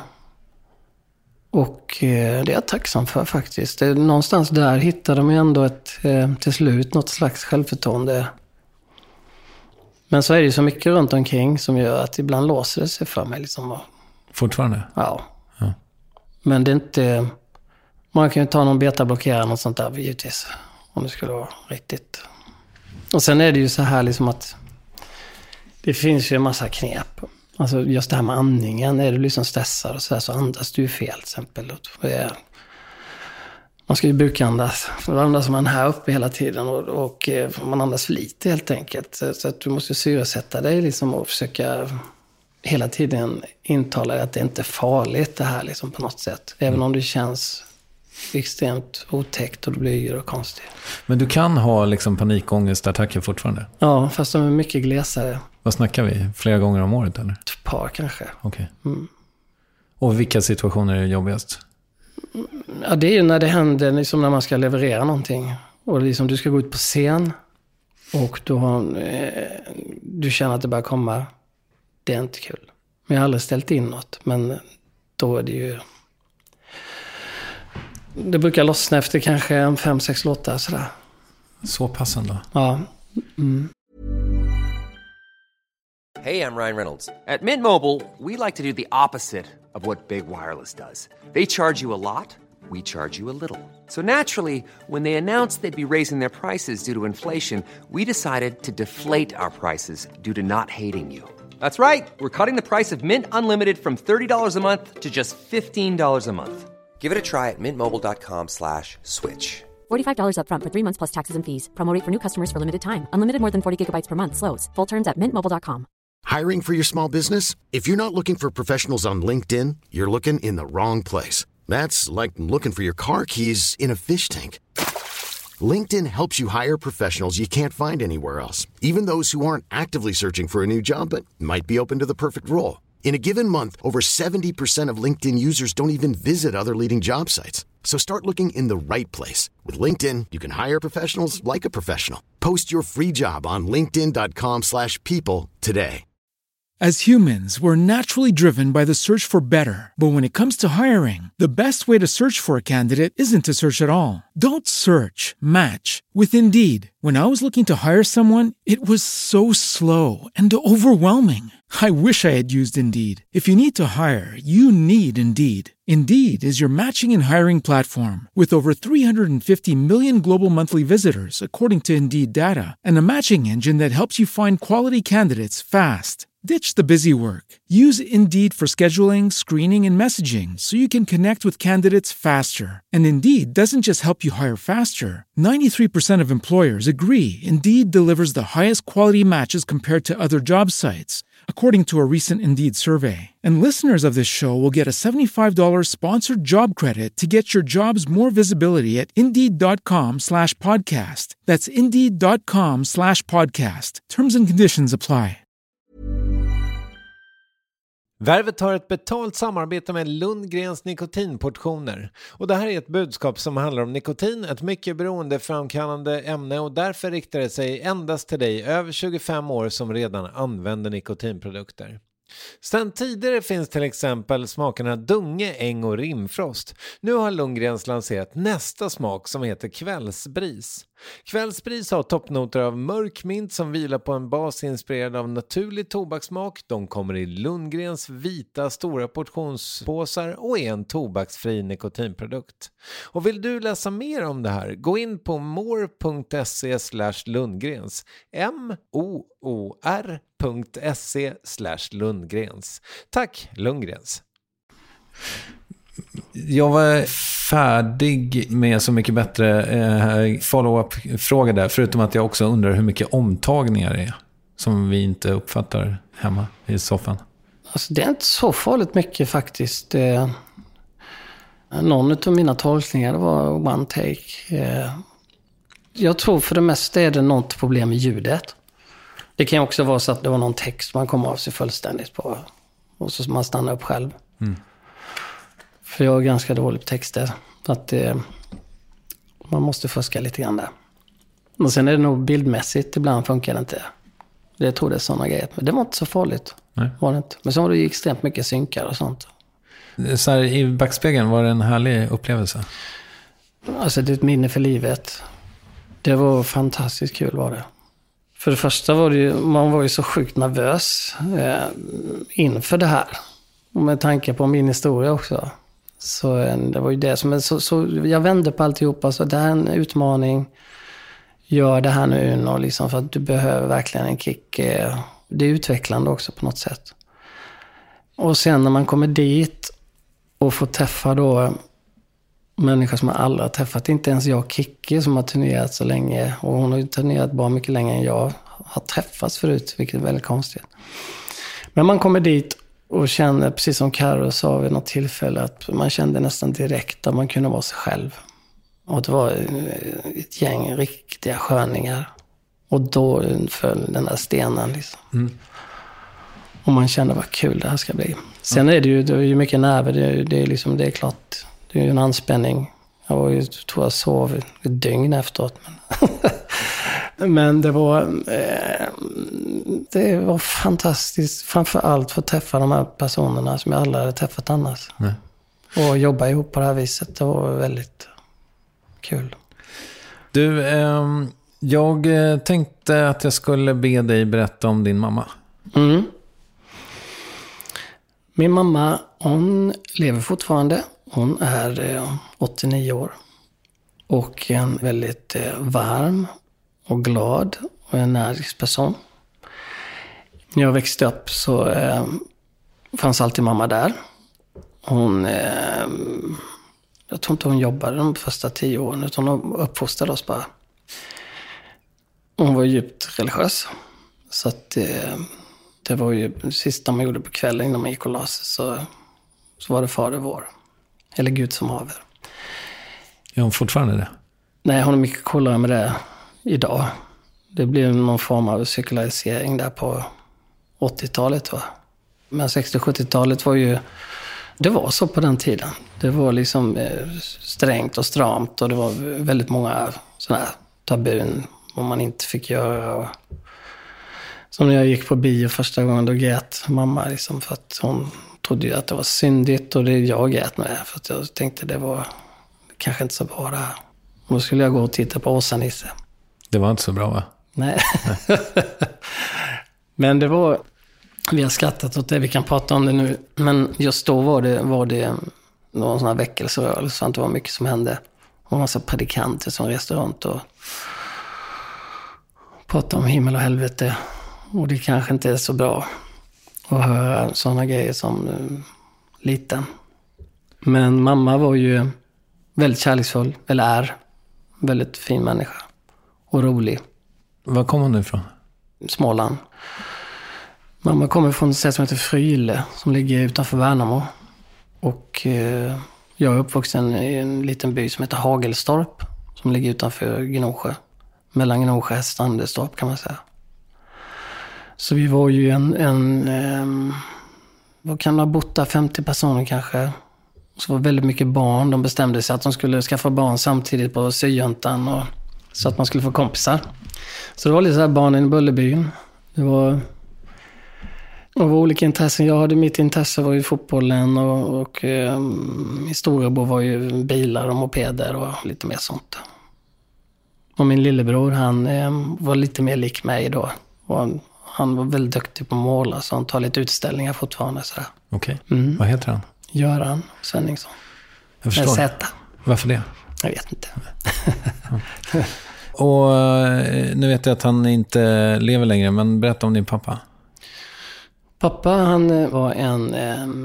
Och eh, det är jag tacksam för faktiskt. Det, någonstans där hittade de ändå ett, eh, till slut något slags självförtroende. Men så är det ju så mycket runt omkring som gör att ibland låser det sig för mig. Liksom. Fortfarande? Ja. ja. Men det är inte... Man kan ju ta någon betablockerare och sånt där givetvis. Om det skulle vara riktigt. Och sen är det ju så här liksom att det finns ju en massa knep. Alltså just det här med andningen. Är du liksom stressad och så här så andas du fel till exempel. Man ska ju bukandas. Då andas man här uppe hela tiden och, och man andas för lite helt enkelt. Så, så att du måste syresätta dig liksom och försöka hela tiden intala dig att det inte är farligt det här liksom på något sätt. Även om det känns extremt otäckt och det blir yr och konstigt. Men du kan ha liksom panikångestattacker fortfarande? Ja, fast de är mycket glesare. Vad snackar vi? Flera gånger om året eller? Ett par kanske. Okej. Okay. Mm. Och vilka situationer är jobbigast? Ja, det är ju när det händer, liksom när man ska leverera någonting. Och liksom du ska gå ut på scen och du, har, eh, du känner att det börjar komma. Det är inte kul. Men jag har aldrig ställt in något. Men då är det ju... Det brukar lossna efter kanske en fem, sex låtar sådär. Så passande. Ja. Mm. Hey, I'm Ryan Reynolds. At Mint Mobile, we like to do the opposite of what Big Wireless does. They charge you a lot, we charge you a little. So naturally, when they announced they'd be raising their prices due to inflation, we decided to deflate our prices due to not hating you. That's right. We're cutting the price of Mint Unlimited from thirty dollars a month to just fifteen dollars a month. Give it a try at mintmobile.com slash switch. forty-five dollars up front for three months plus taxes and fees. Promo rate for new customers for limited time. Unlimited more than forty gigabytes per month slows. Full terms at mint mobile dot com. Hiring for your small business? If you're not looking for professionals on LinkedIn, you're looking in the wrong place. That's like looking for your car keys in a fish tank. LinkedIn helps you hire professionals you can't find anywhere else, even those who aren't actively searching for a new job but might be open to the perfect role. In a given month, over seventy percent of LinkedIn users don't even visit other leading job sites. So start looking in the right place. With LinkedIn, you can hire professionals like a professional. Post your free job on linkedin dot com slash people today. As humans, we're naturally driven by the search for better. But when it comes to hiring, the best way to search for a candidate isn't to search at all. Don't search, match with Indeed. When I was looking to hire someone, it was so slow and overwhelming. I wish I had used Indeed. If you need to hire, you need Indeed. Indeed is your matching and hiring platform with over three hundred fifty million global monthly visitors, according to Indeed data, and a matching engine that helps you find quality candidates fast. Ditch the busy work. Use Indeed for scheduling, screening, and messaging so you can connect with candidates faster. And Indeed doesn't just help you hire faster. ninety-three percent of employers agree Indeed delivers the highest quality matches compared to other job sites, according to a recent Indeed survey. And listeners of this show will get a seventy-five dollars sponsored job credit to get your jobs more visibility at Indeed.com slash podcast. That's Indeed.com slash podcast. Terms and conditions apply. Värvet har ett betalt samarbete med Lundgrens nikotinportioner. Och det här är ett budskap som handlar om nikotin, ett mycket beroendeframkallande ämne, och därför riktar det sig endast till dig över tjugofem år som redan använder nikotinprodukter. Sedan tidigare finns till exempel smakerna Dunge, Äng och Rimfrost. Nu har Lundgrens lanserat nästa smak som heter Kvällsbris. Kvällsbris har toppnoter av mörk mint som vilar på en bas inspirerad av naturlig tobakssmak. De kommer i Lundgrens vita stora portionspåsar och är en tobaksfri nikotinprodukt. Och vill du läsa mer om det här, gå in på more.se slash Lundgrens. M-O-O-R.se slash Lundgrens. Tack Lundgrens. Jag var färdig med Så mycket bättre eh, follow-up-fråga där, förutom att jag också undrar hur mycket omtagningar det är som vi inte uppfattar hemma i soffan. Alltså, det är inte så farligt mycket faktiskt. Eh, någon av mina tolkningar var one take. Eh, jag tror för det mesta är det något problem med ljudet. Det kan också vara så att det var någon text man kommer av sig fullständigt på och så man stannar upp själv. Mm. För jag är ganska dålig på texter. Att eh, man måste fuska lite grann där. Och sen är det nog bildmässigt. Ibland funkar det inte. Det tror det är sådana grejer. Men det var inte så farligt. Nej. Var det inte. Men så var det ju extremt mycket synkar och sånt. Så här, i backspegeln var det en härlig upplevelse? Alltså det är ett minne för livet. Det var fantastiskt kul var det. För det första var det ju, man var ju så sjukt nervös eh, inför det här. Och med tanke på min historia också. Så det var ju det som... Så, så jag vände på alltihopa. Så det här är en utmaning. Gör det här nu. Och liksom, för att du behöver verkligen en kick. Det är utvecklande också på något sätt. Och sen när man kommer dit och får träffa då människor som jag aldrig har träffat. Inte ens jag, Kicki, som har turnerat så länge. Och hon har ju turnerat bara mycket längre än jag har träffats förut. Vilket är väldigt konstigt. Men man kommer dit och känner, precis som Karo sa vid något tillfälle, att man kände nästan direkt att man kunde vara sig själv. Och det var ett gäng riktiga sköningar. Och då föll den där stenen liksom. Mm. Och man kände vad kul det här ska bli. Sen är det ju, det är ju mycket nerver. Det är, det är, liksom, det är klart, det är ju en anspänning. Jag var ju, tror jag sov ett dygn efteråt. Men, men det var eh, det var fantastiskt. Framförallt för att träffa de här personerna som jag aldrig hade träffat annars. Nej. Och jobba ihop på det här viset. Det var väldigt kul. Du, eh, jag tänkte att jag skulle be dig berätta om din mamma. Mm. Min mamma, hon lever fortfarande. Hon är eh, åttionio år. Och en väldigt eh, varm och glad och energisk person. När jag växte upp så eh, fanns alltid mamma där. Hon, eh, jag tror inte hon jobbade de första tio åren, utan hon uppfostrade oss bara. Hon var djupt religiös. Så att eh, det var ju det sista man gjorde på kvällen innan man gick och la sig, så, så var det Fader vår. Eller Gud som haver. Är hon fortfarande det? Nej, hon är mycket coolare med det idag. Det blev någon form av sekularisering där på åttiotalet, va? Men sextio-sjuttiotalet var ju... Det var så på den tiden. Det var liksom eh, strängt och stramt, och det var väldigt många sådana här tabun vad man inte fick göra. Och... Som när jag gick på bio första gången, då grät mamma liksom, för att hon trodde ju att det var syndigt, och det jag grät med, för att jag tänkte det var kanske inte så bra det här. Och då skulle jag gå och titta på Åsa-Nisse. Det var inte så bra, va? Nej. Nej. Men det var... Vi har skrattat åt det, vi kan prata om det nu. Men just då var det, var det någon sån här väckelserörelse, så att det var mycket som hände. Och en massa predikanter som reste runt och pratade om himmel och helvete. Och det kanske inte är så bra att höra sådana grejer som uh, liten. Men mamma var ju väldigt kärleksfull, eller är väldigt fin människa. Och rolig. Var kom hon ifrån? Småland. Mamma kommer från ett ställe som heter Fryle, som ligger utanför Värnamo. Och eh, jag är uppvuxen i en liten by som heter Hagelstorp, som ligger utanför Gnosjö. Mellan Gnosjö och Standestorp, kan man säga. Så vi var ju en, en eh, vad kan det ha bott där, femtio personer kanske. Så var väldigt mycket barn. De bestämde sig att de skulle skaffa barn samtidigt på syjuntan, och så att man skulle få kompisar. Så det var lite så här barnen i Bullerbyn. Det var... Det var olika intressen. Jag hade, mitt intresse var ju fotbollen, och, och eh, min storebror var ju bilar och mopeder och lite mer sånt. Och min lillebror, han eh, var lite mer lik mig då. Och han, han var väldigt duktig på att måla, så han tar lite utställningar fortfarande. Okej, okay. mm. Vad heter han? Göran Svenningsson. Jag förstår. Z. Varför det? Jag vet inte. Och nu vet jag att han inte lever längre, men berätta om din pappa. Pappa, han var en,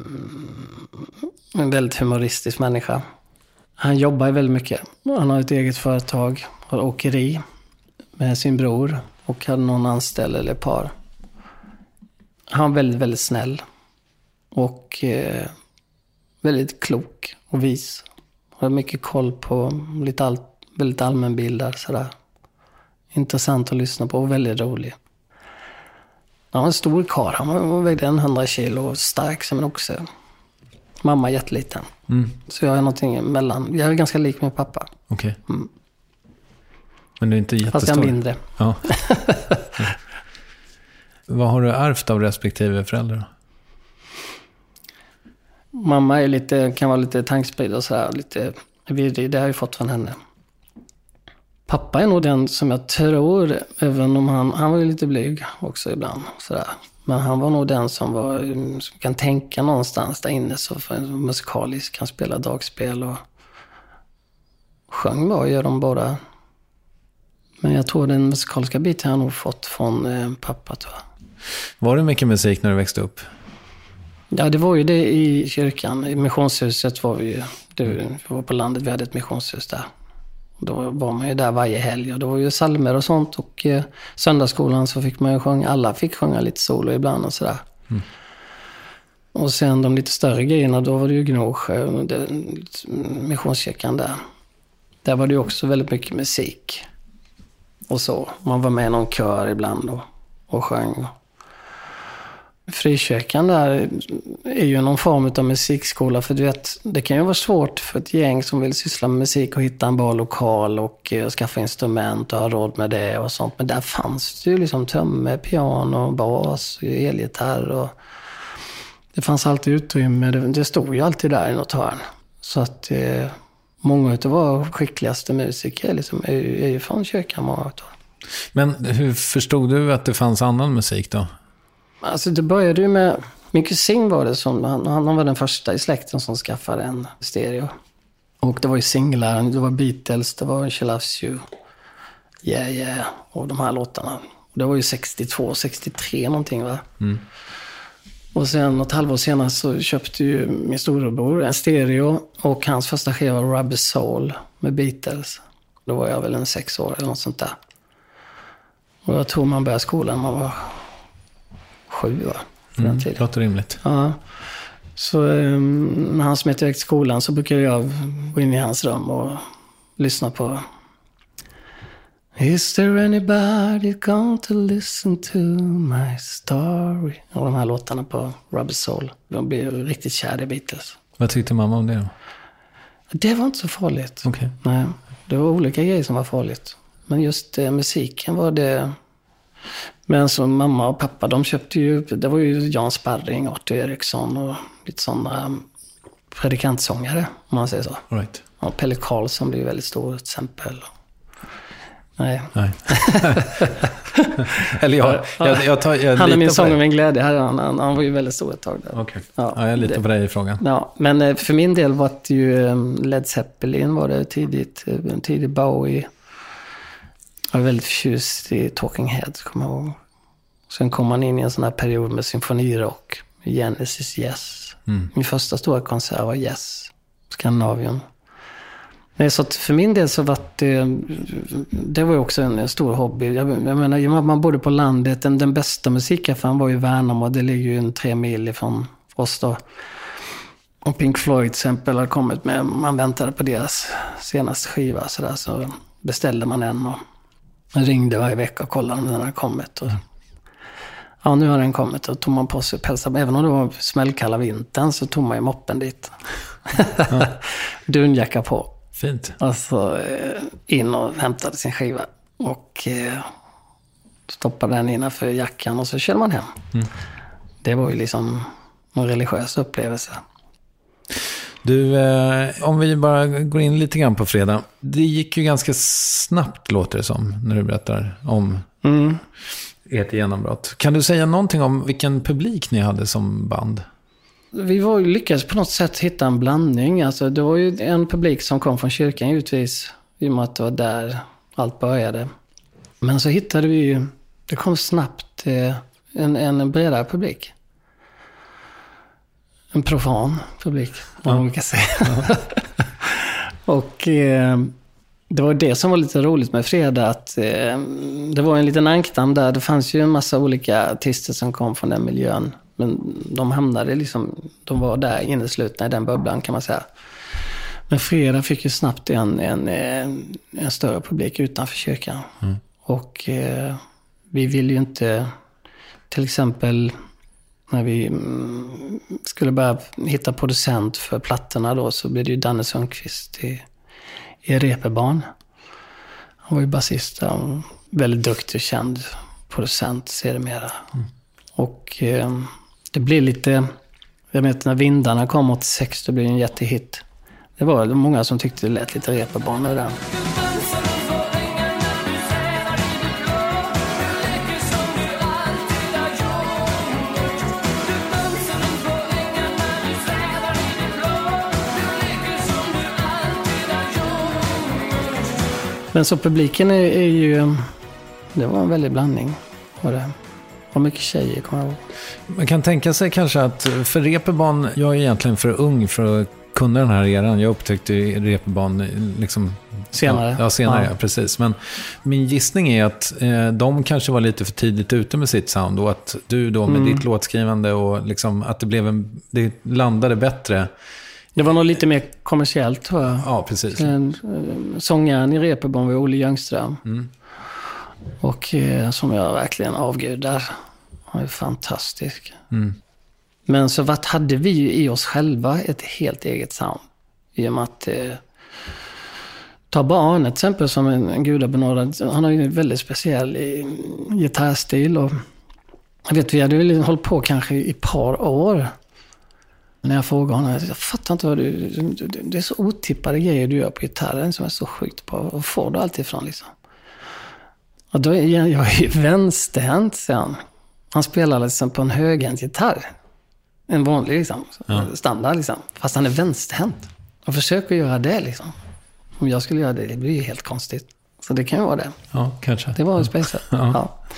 en väldigt humoristisk människa. Han jobbar väldigt mycket. Han har ett eget företag, har åkeri med sin bror, och hade någon anställd eller ett par. Han var väldigt, väldigt snäll. Och eh, väldigt klok och vis. Har mycket koll på lite all, väldigt allmänbildad sådär. Intressant att lyssna på och väldigt rolig. Han var en stor karl. Han vägde hundra kilo och stark, men också mamma jätteliten. Mm. Så jag är någonting mellan. Jag är ganska lik min pappa. Okej. Okay. Mm. Men du är inte jättestor. Fast jag är mindre. Ja. Vad har du ärvt av respektive föräldrar? Mamma är lite, kan vara lite tankspridd och så här. Lite, det har jag fått från henne. Pappa är nog den som jag tror, även om han, han var ju lite blyg också ibland. Sådär. Men han var nog den som, var, som kan tänka någonstans där inne, så för en musikalisk, kan spela dragspel och sjöng bra, gör de båda. Men jag tror den musikaliska biten har jag nog fått från eh, pappa, tror jag. Var det mycket musik när du växte upp? Ja, det var ju det i kyrkan. I missionshuset var vi ju, det, vi var på landet, vi hade ett missionshus där. Då var man ju där varje helg, och då var ju salmer och sånt, och eh, söndagsskolan så fick man ju sjunga, alla fick sjunga lite solo ibland och sådär. Mm. Och sen de lite större grejerna, då var det ju Gnosjö, missionskyrkan där. Där var det ju också väldigt mycket musik. Och så, man var med i någon kör ibland och, och sjöng. Frikyrkan där är ju någon form av musikskola, för du vet, det kan ju vara svårt för ett gäng som vill syssla med musik och hitta en bra lokal och uh, skaffa instrument och ha råd med det och sånt. Men där fanns det ju liksom tömme, piano, bas, elgitarr, och det fanns alltid utrymme. Det, det stod ju alltid där i något hörn. Så att uh, många av våra skickligaste musiker liksom, är, är ju från kyrkan, många av. Men hur förstod du att det fanns annan musik då? Alltså det började ju med, min kusin var det som, han, han var den första i släkten som skaffade en stereo. Och det var ju singlar, det var Beatles, det var She Loves You, Yeah Yeah, och de här låtarna. Det var ju sextiotvå, sextiotre någonting va? Mm. Och sen något halvår senare så köpte ju min storebror en stereo och hans första skiva var Rubber Soul med Beatles. Då var jag väl en sex år eller något sånt där. Och jag tror man började skolan man var sju va? Mm, det låter rimligt. Ja. Så um, när han smet iväg till skolan så brukade jag gå in i hans rum och lyssna på Is there anybody going to listen to my story? Och de här låtarna på Rubber Soul. De blev riktigt kära i Beatles. Vad tyckte mamma om det då? Det var inte så farligt. Okay. Nej, det var olika grejer som var farligt. Men just eh, musiken var det... Men så mamma och pappa, de köpte ju... Det var ju Jan Sparring, Arthur Eriksson och lite sådana predikantsångare, om man säger så. All right. Och Pelle Karlsson blev väldigt stor, till exempel. Nej. Nej. Eller jag, jag, jag tar, jag han är min sång med glädje. Han, han, han var ju väldigt stor ett tag där. Okay. Ja, ja, jag litar det, på dig i frågan. Ja, men för min del var det ju Led Zeppelin var det tidigt. Tidigt Bowie. Jag var väldigt förtjust i Talking Heads, kommer jag ihåg. Sen kom man in i en sån här period med symfonirock. Genesis, Yes. Mm. Min första stora konsert var Yes. Skandinavien. Nej, så att för min del så var det, det var ju också en, en stor hobby. Jag, jag menar, man bodde på landet. Den, den bästa musikaffären var ju Värnamo och det ligger ju en tre mil ifrån oss då. Och Pink Floyd till exempel har kommit med, man väntade på deras senaste skiva så där, så beställde man en och man ringde varje vecka och kollade om den hade kommit. Och, ja, nu har den kommit och tog man på sig pälsar. Även om det var smällkalla vintern så tog man ju moppen dit. Ja. Dunjacka på. Fint. Alltså in och hämtade sin skiva och eh, stoppade den innanför jackan och så körde man hem. Mm. Det var ju liksom en religiös upplevelse. Du, eh, om vi bara går in lite grann på fredag. Det gick ju ganska snabbt, låter det som, när du berättar om mm. ert genombrott. Kan du säga någonting om vilken publik ni hade som band? Vi var ju lyckades på något sätt hitta en blandning. Alltså, det var ju en publik som kom från kyrkan givetvis. I och med att det var där allt började. Men så hittade vi ju, det kom snabbt eh, en, en bredare publik. En profan publik, om man kan säga. Ja. Och eh, det var det som var lite roligt med fredag. Att eh, det var en liten ankdam där. Det fanns ju en massa olika artister som kom från den miljön. Men de hamnade liksom, de var där inneslutna i den bubblan kan man säga. Men fredag fick ju snabbt en, en, en, en större publik utanför kyrkan. Mm. Och eh, vi vill ju inte, till exempel när vi mm, skulle börja hitta producent för plattorna då, så blev det ju Danne Sundqvist i, i Reeperbahn. Han var ju basist och väldigt duktig och känd producent sedermera. Mm. Och eh, det blev lite, jag vet när Vindarna kom åttiosex, det blev en jättehit. Det var många som tyckte det lät lite Reeperbahn med den. Men så publiken är, är ju, det var en väldig blandning. Var det? Och mycket tjejer kommer jag ihåg. Man kan tänka sig kanske att för Reeperbahn, jag är egentligen för ung för att kunna den här eran. Jag upptäckte Reeperbahn liksom senare. Ja, senare, ja. Ja, precis. Men min gissning är att eh, de kanske var lite för tidigt ute med sitt sound och att du då med mm. ditt låtskrivande och liksom att det blev en, det landade bättre. Det var nog lite mer kommersiellt tror jag. Ja, precis. En, sångaren i Reeperbahn var Olle Ljungström. Mm. Och eh, som jag verkligen avgudar. Han är fantastisk. Mm. Men så vad hade vi i oss själva ett helt eget sound. I och med att eh, ta barn till exempel som en, en gudabenådad. Han har ju en väldigt speciell eh, gitarrstil. Och jag vet, vi hade väl hållit på kanske i ett par år. När jag frågade honom, jag fattar inte vad du... Det är så otippade grejer du gör på gitarren som är så sjukt på. Och får du alltid ifrån liksom? Och då är jag, jag är ju vänsterhänt, säger han. Han spelar liksom på en höghänt gitarr. En vanlig liksom, ja. standard liksom. Fast han är vänsterhänt. Och försöker göra det liksom. Om jag skulle göra det, det blir ju helt konstigt. Så det kan ju vara det. Ja, kanske. Det var ju speciellt. Ja. Ja.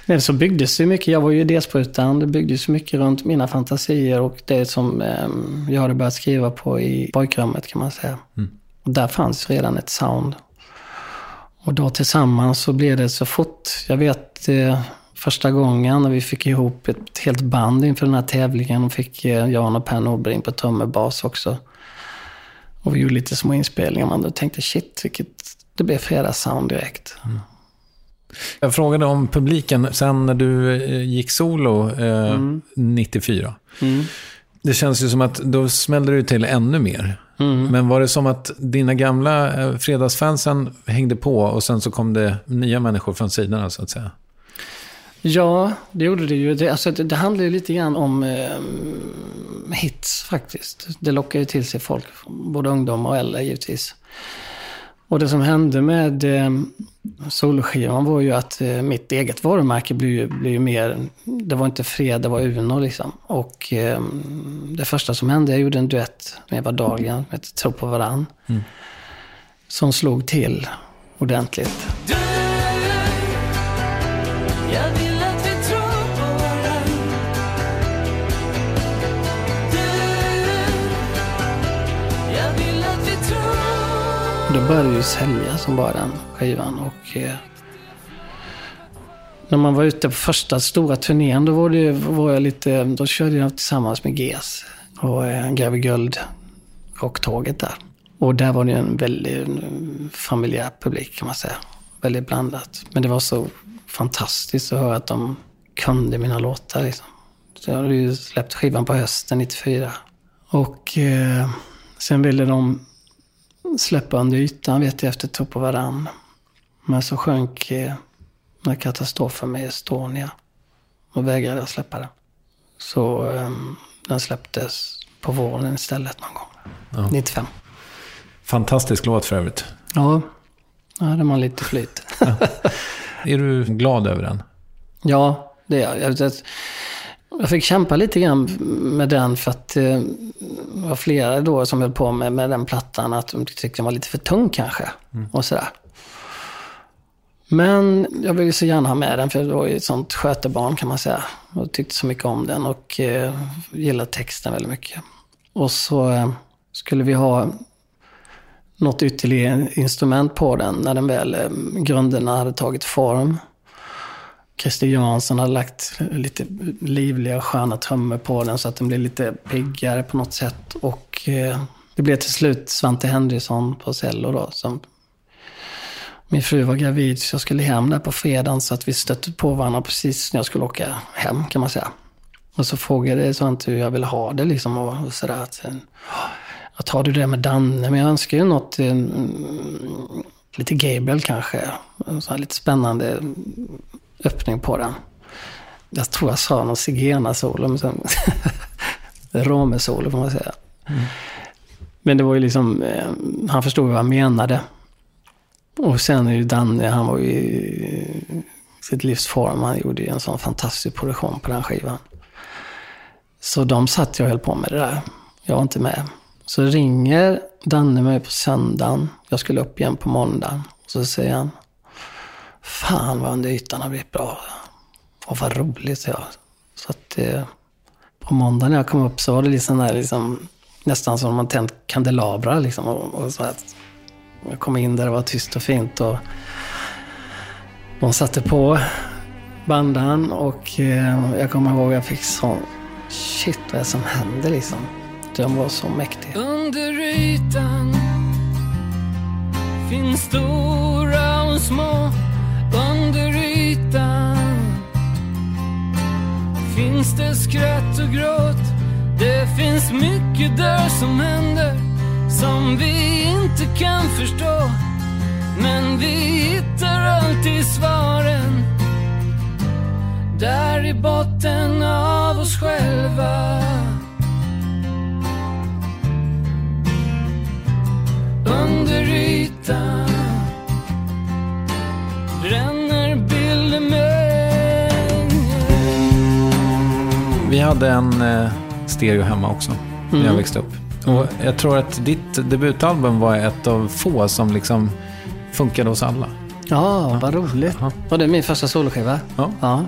Nej, så byggdes det mycket. Jag var ju idésprutan. Det byggdes mycket runt mina fantasier och det som eh, jag hade börjat skriva på i pojkrummet kan man säga. Mm. Och där fanns redan ett sound. Och då tillsammans så blev det så fort. Jag vet eh, första gången när vi fick ihop ett helt band inför den här tävlingen och fick eh, Jan och Per Norberg in på trummebas också. Och vi gjorde lite små inspelningar. Man då tänkte shit, vilket det blev fredagssound direkt. Mm. Jag frågade om publiken sen när du gick solo eh, mm. nittiofyra. Mm. Det känns ju som att då smällde du till ännu mer. Mm. Men var det som att dina gamla eh, fredagsfansen hängde på och sen så kom det nya människor från sidorna så att säga? Ja, det gjorde det ju. Det, alltså, det, det handlar ju lite grann om eh, hits faktiskt. Det lockar ju till sig folk, både ungdomar och äldre givetvis. Och det som hände med eh, soloskivan var ju att eh, mitt eget varumärke blev ju, blev ju mer, det var inte Fred, det var Uno liksom. Och eh, det första som hände, jag gjorde en duett med Eva Dahlgren, som heter Tro på varann. Mm. Som slog till ordentligt. Du, jag vill att vi tror på varann. Du, jag vill att vi tror. Då började ju sälja som bara den skivan och eh, när man var ute på första stora turnén då var, det, var jag lite, då körde jag tillsammans med G S och eh, Greve Guld rocktåget där. Och där var det en väldigt familjär publik kan man säga. Väldigt blandat. Men det var så fantastiskt att höra att de kunde mina låtar liksom. Så jag hade ju släppt skivan på hösten nittiofyra. Och eh, sen ville de släppa under ytan vet jag efter Tro på varann. Men så sjönk eh, när katastrofen med Estonia och vägrade att släppa den. Så eh, den släpptes på våren istället någon gång. Ja. nittiofem. Fantastisk låt för övrigt. Ja, då hade man lite flyt. Ja. Är du glad över den? Ja, det är jag. Jag, jag fick kämpa lite grann med den för att eh, det var flera då som höll på med, med den plattan att de tyckte den var lite för tung kanske. Mm. Och sådär. Men jag ville så gärna ha med den för det var ju ett sånt skötebarn kan man säga. Jag tyckte så mycket om den och eh, gillade texten väldigt mycket. Och så eh, skulle vi ha något ytterligare instrument på den när den väl eh, grunderna hade tagit form. Christer Jansson hade lagt lite livliga sköna trummor på den så att den blev lite piggare på något sätt. Och eh, det blev till slut Svante Henriksson på cello då. Som, min fru var gravid så jag skulle hem där på fredagen så att vi stötte på varandra precis när jag skulle åka hem kan man säga. Och så frågade jag sånt hur jag ville ha det liksom och, och sådär att jag tar du det med Danne men jag önskar ju något eh, lite Gabriel kanske. Så lite spännande öppning på den. Jag tror jag sa någon Sigena-solo men sen Rame-solo får man säga. Mm. Men det var ju liksom eh, han förstod vad jag menade. Och sen är ju Danne, han var ju i sitt livsform. Han gjorde ju en sån fantastisk produktion på den skivan. Så de satt jag och höll på med det där. Jag var inte med. Så ringer Danne mig på söndagen. Jag skulle upp igen på måndag. Och så säger han, fan vad under ytan har blivit bra. Och vad roligt, så jag. Så att eh, på måndag när jag kom upp så var det liksom, där, liksom nästan som man tänt kandelabrar liksom. Och, och så att jag kom in där det var tyst och fint och de satte på bandan och eh, jag kommer ihåg att jag fick sån shit vad är som hände liksom. De var så mäktiga. Under ytan finns stora och små. Under ytan finns det skratt och gråt. Det finns mycket där som händer som vi inte kan förstå. Men vi hittar alltid svaren där i botten av oss själva. Under ytan bränner bilder med. Vi hade en eh, stereo hemma också när mm. jag växte upp. Och jag tror att ditt debutalbum var ett av få som liksom funkade hos alla. Ja, ja. Vad roligt. Ja. Och det är min första soloskiva. Ja. ja.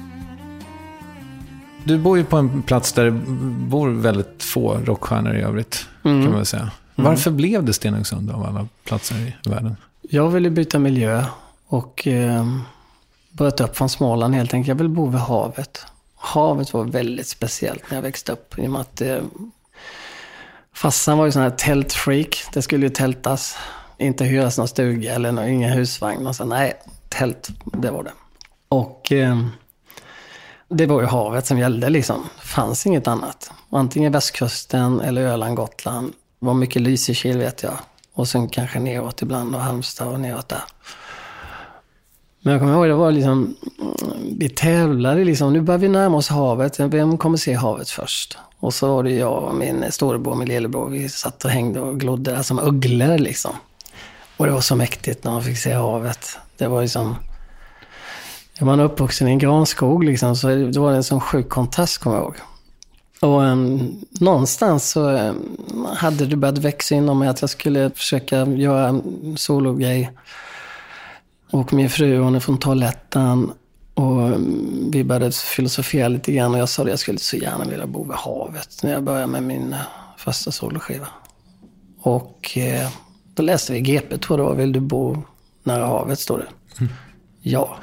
Du bor ju på en plats där det bor väldigt få rockstjärnor i övrigt, mm. kan man väl säga. Mm. Varför blev det Stenungsund av alla platser i världen? Jag ville byta miljö och eh, började upp från Småland helt enkelt. Jag ville bo vid havet. Havet var väldigt speciellt när jag växte upp. I och med att eh, farsan var ju sån här tältfreak. Det skulle ju tältas. Inte hyras någon stuga eller någon, ingen husvagn. Och så, nej, tält, det var det. Och eh, det var ju havet som gällde liksom. Det fanns inget annat. Antingen västkusten eller Öland, Gotland. Det var mycket Lysekil vet jag. Och sen kanske neråt ibland och Halmstad och neråt där. Men jag kommer ihåg, det var liksom, vi tävlade liksom, nu börjar vi närma oss havet. Vem kommer se havet först? Och så var det jag och min storebror, min lillebror. Vi satt och hängde och glodde där som ugglor liksom. Och det var så mäktigt när man fick se havet. Det var liksom, när man är uppvuxen i en granskog liksom, så det var en sån sjuk kontrast, kommer jag ihåg. Och um, någonstans så um, hade det börjat växa inom mig att jag skulle försöka göra en sologrej. Och min fru, hon är från Trollhättan. Och um, vi började filosofera lite grann. Och jag sa att jag skulle så gärna vilja bo vid havet när jag började med min uh, första soloskiva. Och uh, då läste vi G P, tror jag det var, vill du bo nära havet, står det. Mm. Ja.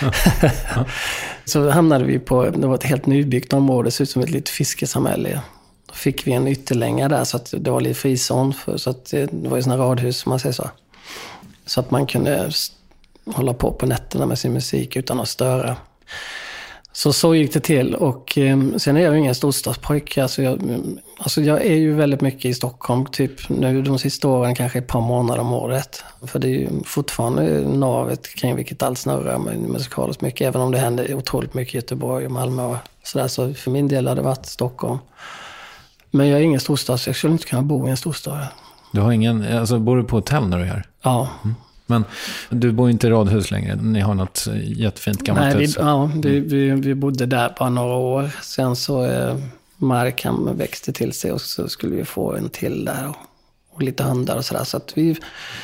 Så hamnade vi på, det var ett helt nybyggt område, så ut som ett litet fiskesamhälle. Då fick vi en ytterlänga där så att det var lite frizon, för, så att det, det var ju såna radhus som man säger så. Så att man kunde hålla på på nätterna med sin musik utan att störa. Så så gick det till, och eh, sen är jag ju ingen storstadspojke. Alltså jag, alltså jag är ju väldigt mycket i Stockholm, typ nu de sista åren kanske ett par månader om året. För det är ju fortfarande navet kring vilket allt snurrar med musikaliskt mycket, även om det händer otroligt mycket i Göteborg och Malmö och sådär. Så för min del har det varit Stockholm. Men jag är ingen storstad, så jag skulle inte kunna bo i en storstad. Du har ingen, alltså bor du på hotell när du är här? Ja. Mm. Men du bor inte i radhus längre. Ni har något jättefint gammalt Nej, vi, hus. Ja, vi, vi, vi bodde där bara några år. Sen så eh, marken växte till sig och så skulle vi få en till där. Och, och lite hundar och sådär. Så att vi,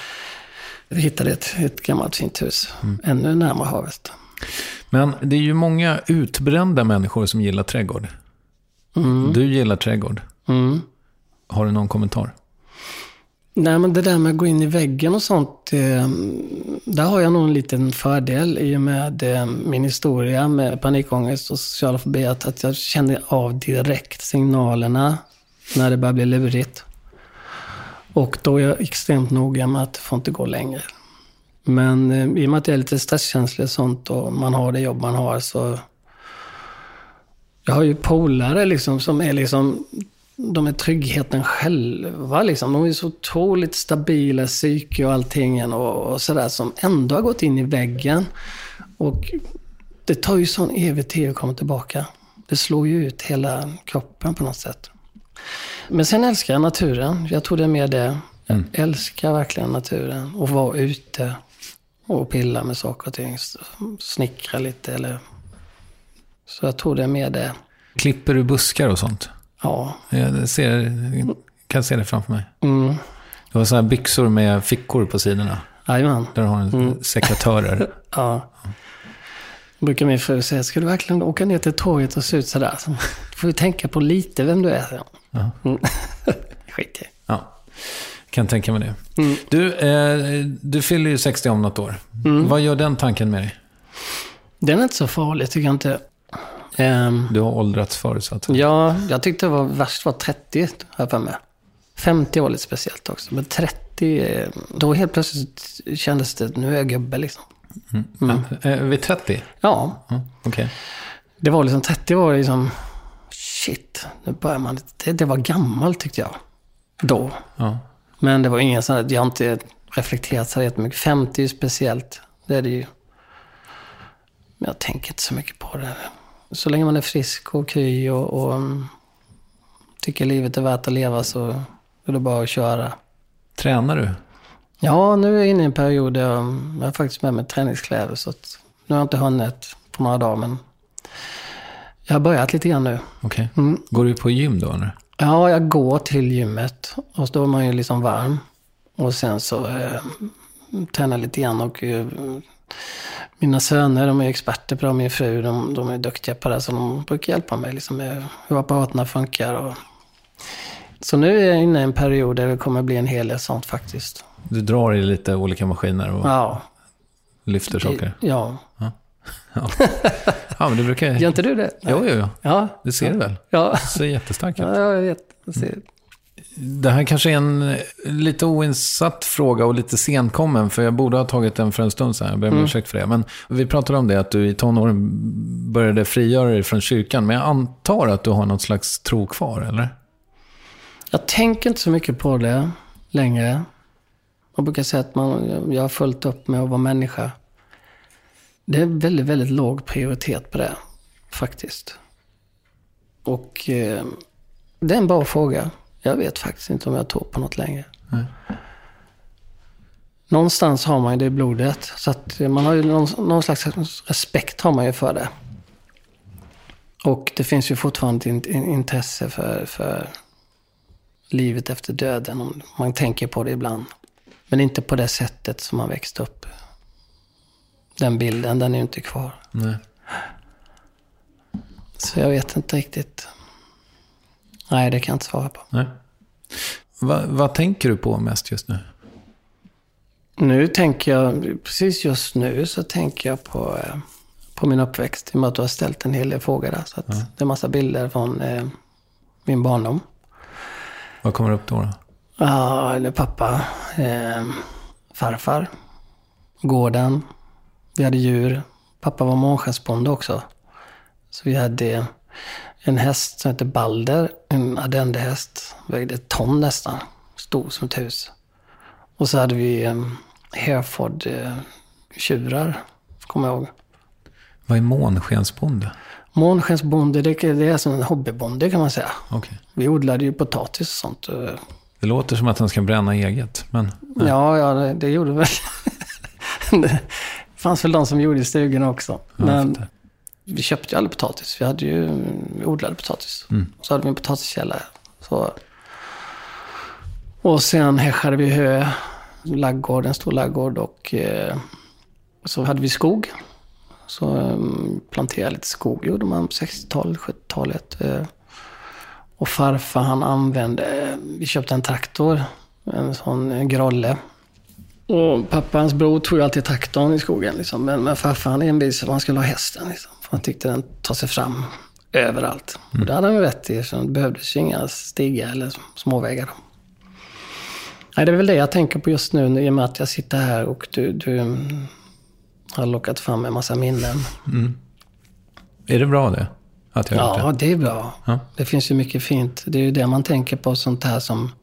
vi hittade ett, ett gammalt fint hus. Mm. Ännu närmare havet. Men det är ju många utbrända människor som gillar trädgård. Mm. Du gillar trädgård. Mm. Har du någon kommentar? Nej, men det där med att gå in i väggen och sånt, eh, där har jag nog en liten fördel i och med eh, min historia med panikångest och social fobi, att jag kände av direkt signalerna när det börjar bli lurigt. Och då är jag extremt noga med att det får inte gå längre. Men eh, i och med att jag är lite stresskänslig och sånt och man har det jobb man har, så jag har ju polare liksom som är liksom, de är tryggheten själva liksom. De är så otroligt stabila psyke och allting och, och sådär, som ändå har gått in i väggen. Och det tar ju sån evig tid att komma tillbaka. Det slår ju ut hela kroppen på något sätt. Men sen älskar jag naturen. Jag tror det är mer det. Jag mm. älskar verkligen naturen. Och vara ute och pilla med saker och ting. Snickra lite eller... Så jag tror det är mer det. Klipper du buskar och sånt? Ja. Jag ser, kan se det framför mig. Mm. Du har så här byxor med fickor på sidorna. Jajamän. Där har du mm. sekatörer. Ja. Brukar min fru säga, ska du verkligen åka ner till torget och se ut sådär? Så får vi tänka på lite vem du är. Ja. Mm. Skit i. Ja, kan tänka mig det. Mm. Du, eh, du fyller ju sextio om något år. Mm. Vad gör den tanken med dig? Den är inte så farlig, tycker jag inte. Um, du har åldrats för så att... Ja, jag tyckte det var värst var trettio här för mig. femtio var lite speciellt också. Men trettio, då helt plötsligt kändes det, nu är jag gubbe liksom. Mm. Mm. Är vi trettio? Ja. Mm, okej. Okay. Det var liksom, trettio var liksom, shit, nu börjar man, det, det var gammalt tyckte jag. Då. Ja. Men det var ingen sån här, jag har inte reflekterat så jättemycket. femtio speciellt, det är det ju. Men jag tänker inte så mycket på det. Så länge man är frisk och kry och, och um, tycker livet är värt att leva, så är det bara att köra. Tränar du? Ja, nu är jag inne i en period där jag, jag är faktiskt med med träningskläder, så att nu har jag inte hunnit på några dagar, men jag har börjat lite grann nu. Okej. Okay. Mm. Går du på gym då? Eller? Ja, jag går till gymmet och då är man ju liksom varm. Och sen så eh, tränar lite grann och uh, mina söner, de är experter på det, min fru, de, de är duktiga på det, så de brukar hjälpa mig liksom med hur apparaterna funkar. Och... Så nu är jag inne i en period där det kommer bli en hel del sånt faktiskt. Du drar i lite olika maskiner och ja. lyfter saker? Ja. Ja. Ja. Ja, men du brukar... Gör inte du det? Jo, jo, jo. Ja. Det ser ja. du väl? Ja. Det ser jättestarkt ut. Ja, jag vet. Jag ser. Det här kanske är en lite oinsatt fråga och lite senkommen, för jag borde ha tagit den för en stund sedan. Jag ber om mm. ursäkt för det. Men vi pratade om det, att du i tonåren började frigöra dig från kyrkan. Men jag antar att du har något slags tro kvar, eller? Jag tänker inte så mycket på det längre. Jag brukar säga att man, jag har följt upp med att vara människa. Det är väldigt, väldigt låg prioritet på det, faktiskt. Och eh, det är en bra fråga. Jag vet faktiskt inte om jag tror på något längre. Mm. Någonstans har man ju det i blodet. Så att man har ju någon, någon slags respekt har man ju för det. Och det finns ju fortfarande ett intresse för, för livet efter döden. Om man tänker på det ibland. Men inte på det sättet som man växte upp. Den bilden, den är ju inte kvar. Nej. Så jag vet inte riktigt. Nej, det kan jag inte svara på. Nej. Va, vad tänker du på mest just nu? Nu tänker jag, precis just nu så tänker jag på, på min uppväxt. I och med att du har ställt en hel del frågor där. Så att ja. Det är massa bilder från eh, min barndom. Vad kommer upp då då? Ja, det är pappa, eh, farfar, gården. Vi hade djur. Pappa var månskensbonde också. Så vi hade en häst som heter Balder. En ardenderhäst. Vägde ett ton nästan. Stor som ett hus. Och så hade vi eh, Hereford eh, tjurar. Kommer jag ihåg. Vad är månskensbonde? Månskensbonde, det, det är som en hobbybonde kan man säga. Okay. Vi odlade ju potatis och sånt. Det låter som att han ska bränna eget. Men, ja, ja det, det gjorde väl. Det fanns väl de som gjorde i stugan också. Ja, men vi köpte ju aldrig potatis. Vi hade ju vi odlade potatis. Mm. Så hade vi en potatiskällare. Så. Och sen häschade vi hö, laggård, en stor laggård. Och eh, så hade vi skog. Så eh, planterade lite skog. Gjorde man på sextiotalet, sjuttiotalet. Eh, och farfar han använde, eh, vi köpte en traktor. En sån eh, grolle. Och pappans bror tog ju alltid traktorn i skogen. Liksom. Men, men farfar han envisade att han skulle ha hästen. Liksom. För han tyckte den tar sig fram överallt. Mm. Och det hade han ju rätt i. Så det behövdes ju inga stigar eller småvägar. Nej, det är väl det jag tänker på just nu. I och med att jag sitter här och du, du har lockat fram en massa minnen. Mm. Är det bra det? Att jag ja, det? det är bra. Ja. Det finns ju mycket fint. Det är ju det man tänker på, sånt här som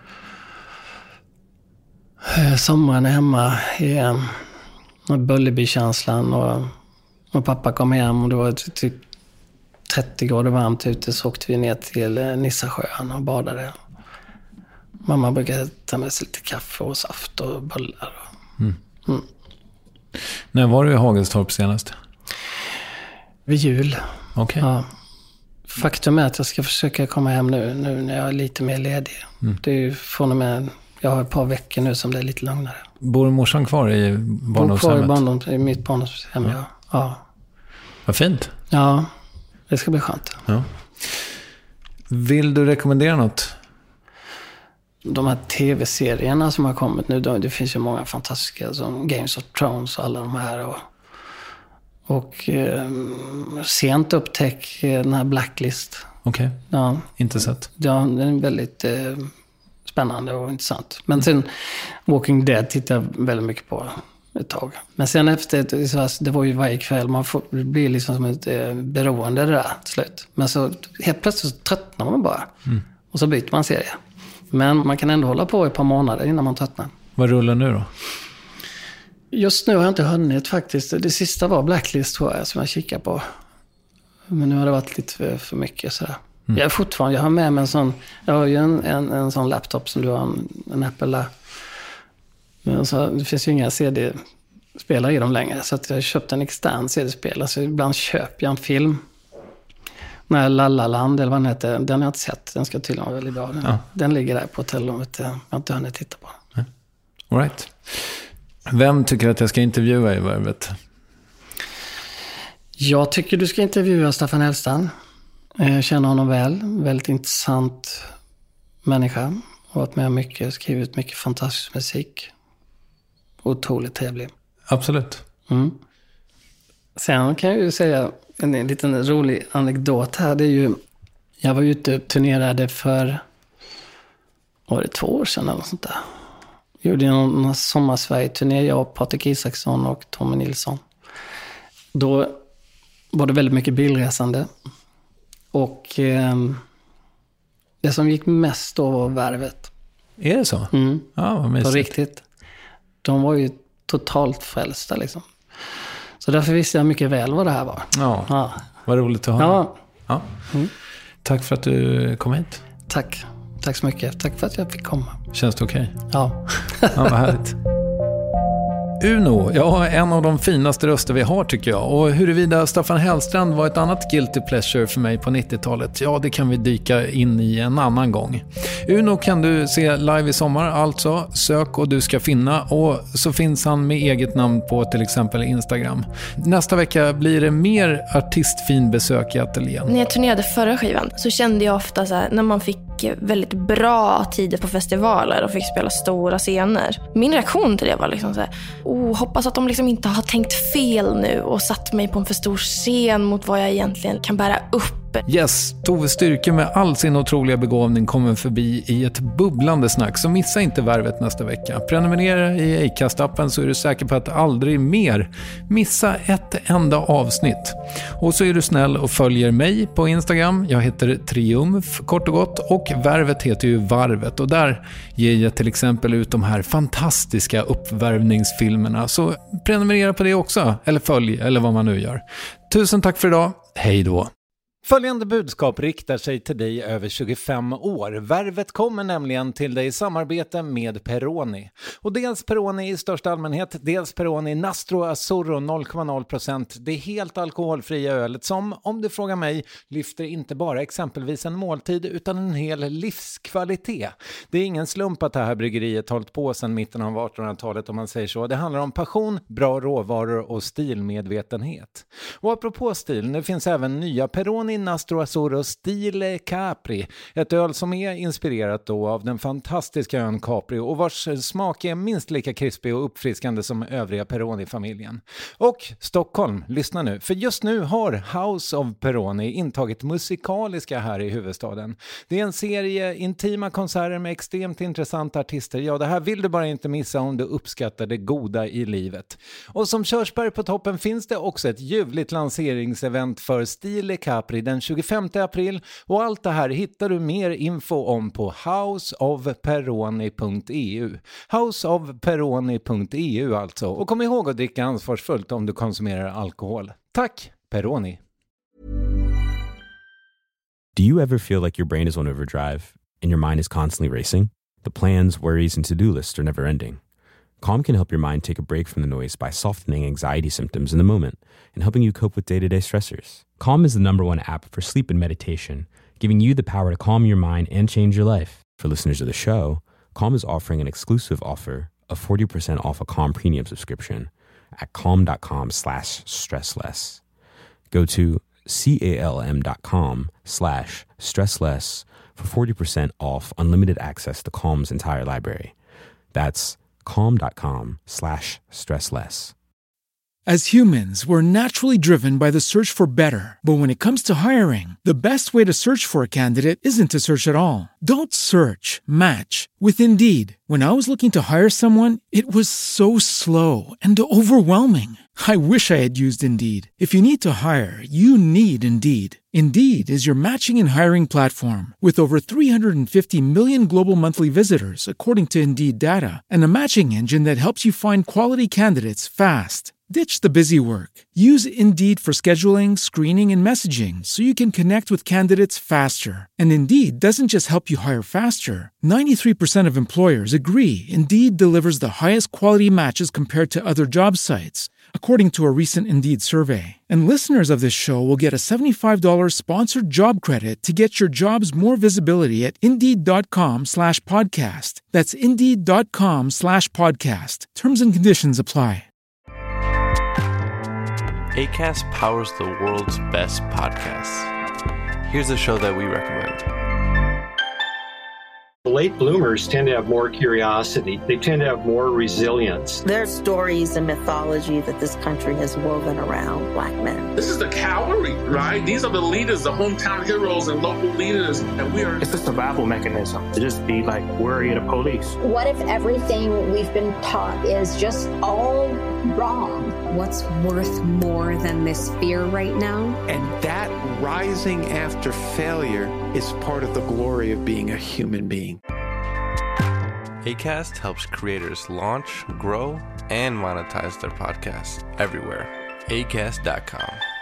sommaren hemma i Bullerby-känslan och, och pappa kom hem och det var typ trettio grader varmt ute, så åkte vi ner till Nissasjön och badade. Mamma brukade ta med sig lite kaffe och saft och bullar. Mm. Mm. När var du i Hagelstorp senast? Vid jul. Okej. Okay. Ja. Faktum är att jag ska försöka komma hem nu, nu när jag är lite mer ledig. Mm. Det är ju från och med... Jag har ett par veckor nu som det är lite lugnare. Bor morsan kvar i barndomshemmet? Bor kvar i, barndom, i mitt barndomshem, ja. ja. ja. Vad fint. Ja, det ska bli skönt. Ja. Vill du rekommendera något? De här tv-serierna som har kommit nu, det finns ju många fantastiska som Games of Thrones och alla de här. Och, och eh, sent upptäck den här Blacklist. Okej, okay. Ja. Inte sett. Ja, den är väldigt... Eh, spännande och intressant. Men sen Walking Dead tittar jag väldigt mycket på ett tag. Men sen efter, det var ju varje kväll, man får, det blir liksom som ett eh, beroende det där till slut. Men så helt plötsligt så tröttnar man bara. Mm. Och så byter man serie. Men man kan ändå hålla på ett par månader innan man tröttnar. Vad rullar nu då? Just nu har jag inte hunnit faktiskt. Det sista var Blacklist tror jag som jag kikar på. Men nu har det varit lite för, för mycket sådär. Mm. Jag är fortfarande, jag har med mig en sån, jag har ju en, en, en sån laptop som du har, en, en Apple. Men så, det finns ju inga C D-spelare i dem längre, så att jag har köpt en extern C D-spelare, så ibland köper jag en film. Nej, Lallaland eller vad den heter, den har jag inte sett, den ska tydligen vara väldigt bra. Den, ja. den ligger där på hotellrummet, jag har inte hunnit titta på den. All right. Vem tycker att jag ska intervjua i Värvet? Jag tycker du ska intervjua Staffan Hellstrand. Jag känner honom väl. Väldigt intressant människa. Har varit med mycket, skrivit mycket fantastisk musik. Otroligt trevlig. Absolut. Mm. Sen kan jag ju säga en, en liten rolig anekdot här. Det är ju, jag var ute och turnerade för, var det två år sedan eller något sånt där. Jag gjorde en Sommarsverige-turné, jag och Patrik Isaksson och Tommy Nilsson. Då var det väldigt mycket bilresande. Och eh, det som gick mest då var Värvet. Är det så? Mm. Ja, vad mysigt. På riktigt. De var ju totalt frälsta liksom. Så därför visste jag mycket väl vad det här var. Ja, ja. Vad roligt att ha. Ja. Ja. Mm. Tack för att du kom hit. Tack. Tack så mycket. Tack för att jag fick komma. Känns det okej? Okay? Ja. Ja, vad härligt. Uno, ja, en av de finaste röster vi har tycker jag. Och huruvida Staffan Hellstrand var ett annat guilty pleasure för mig på nittiotalet, ja det kan vi dyka in i en annan gång. Uno kan du se live i sommar, alltså sök och du ska finna. Och så finns han med eget namn på till exempel Instagram. Nästa vecka blir det mer artistfin besök i ateljén. När jag turnerade förra skivan så kände jag ofta så här, när man fick väldigt bra tider på festivaler och fick spela stora scener. Min reaktion till det var liksom så här, oh, hoppas att de liksom inte har tänkt fel nu och satt mig på en för stor scen mot vad jag egentligen kan bära upp. Yes, Tove Styrke med all sin otroliga begåvning kommer förbi i ett bubblande snack, så missa inte Värvet nästa vecka. Prenumerera i Acast-appen så är du säker på att aldrig mer missa ett enda avsnitt. Och så är du snäll och följer mig på Instagram. Jag heter Triumf kort och gott och Värvet heter ju Varvet och där ger jag till exempel ut de här fantastiska uppvärvningsfilmerna. Så prenumerera på det också, eller följ, eller vad man nu gör. Tusen tack för idag, hej då! Följande budskap riktar sig till dig över tjugofem år. Värvet kommer nämligen till dig i samarbete med Peroni. Och dels Peroni i största allmänhet, dels Peroni Nastro Azzurro noll komma noll procent. Det är helt alkoholfria ölet som, om du frågar mig, lyfter inte bara exempelvis en måltid utan en hel livskvalitet. Det är ingen slump att det här bryggeriet hållit på sedan mitten av artonhundratalet om man säger så. Det handlar om passion, bra råvaror och stilmedvetenhet. Och apropå stil, nu finns även nya Peroni Nastro Azzurro Stile Capri, ett öl som är inspirerat då av den fantastiska ön Capri och vars smak är minst lika krispig och uppfriskande som övriga Peroni-familjen. Och Stockholm, lyssna nu, för just nu har House of Peroni intagit musikaliska här i huvudstaden. Det är en serie intima konserter med extremt intressanta artister. Ja, det här vill du bara inte missa om du uppskattar det goda i livet. Och som körsbär på toppen finns det också ett ljuvligt lanseringsevent för Stile Capri den tjugofemte april och allt det här hittar du mer info om på house of peroni punkt e u. house of peroni punkt e u alltså. Och kom ihåg att dricka ansvarsfullt om du konsumerar alkohol. Tack, Peroni! Do you ever feel like your brain is on overdrive and your mind is constantly racing? The plans, worries, and to-do lists are never ending. Calm can help your mind take a break from the noise by softening anxiety symptoms in the moment and helping you cope with day-to-day stressors. Calm is the number one app for sleep and meditation, giving you the power to calm your mind and change your life. For listeners of the show, Calm is offering an exclusive offer of forty percent off a Calm premium subscription at calm.com slash stressless. Go to calm.com slash stressless for forty percent off unlimited access to Calm's entire library. That's calm.com slash stressless. As humans, we're naturally driven by the search for better. But when it comes to hiring, the best way to search for a candidate isn't to search at all. Don't search, match with Indeed. When I was looking to hire someone, it was so slow and overwhelming. I wish I had used Indeed. If you need to hire, you need Indeed. Indeed is your matching and hiring platform with over three hundred fifty million global monthly visitors, according to Indeed data, and a matching engine that helps you find quality candidates fast. Ditch the busy work. Use Indeed for scheduling, screening, and messaging so you can connect with candidates faster. And Indeed doesn't just help you hire faster. ninety-three percent of employers agree Indeed delivers the highest quality matches compared to other job sites. according to a recent Indeed survey. And listeners of this show will get a seventy-five dollars sponsored job credit to get your jobs more visibility at Indeed.com slash podcast. That's Indeed.com slash podcast. Terms and conditions apply. Acast powers the world's best podcasts. Here's a show that we recommend. Late bloomers tend to have more curiosity. They tend to have more resilience. There's stories and mythology that this country has woven around Black men. This is the cavalry, right? These are the leaders, the hometown heroes and local leaders. And we are... It's a survival mechanism to just be like worried of the police. What if everything we've been taught is just all wrong? What's worth more than this fear right now? And that rising after failure is part of the glory of being a human being. Acast helps creators launch, grow, and monetize their podcasts everywhere. Acast dot com.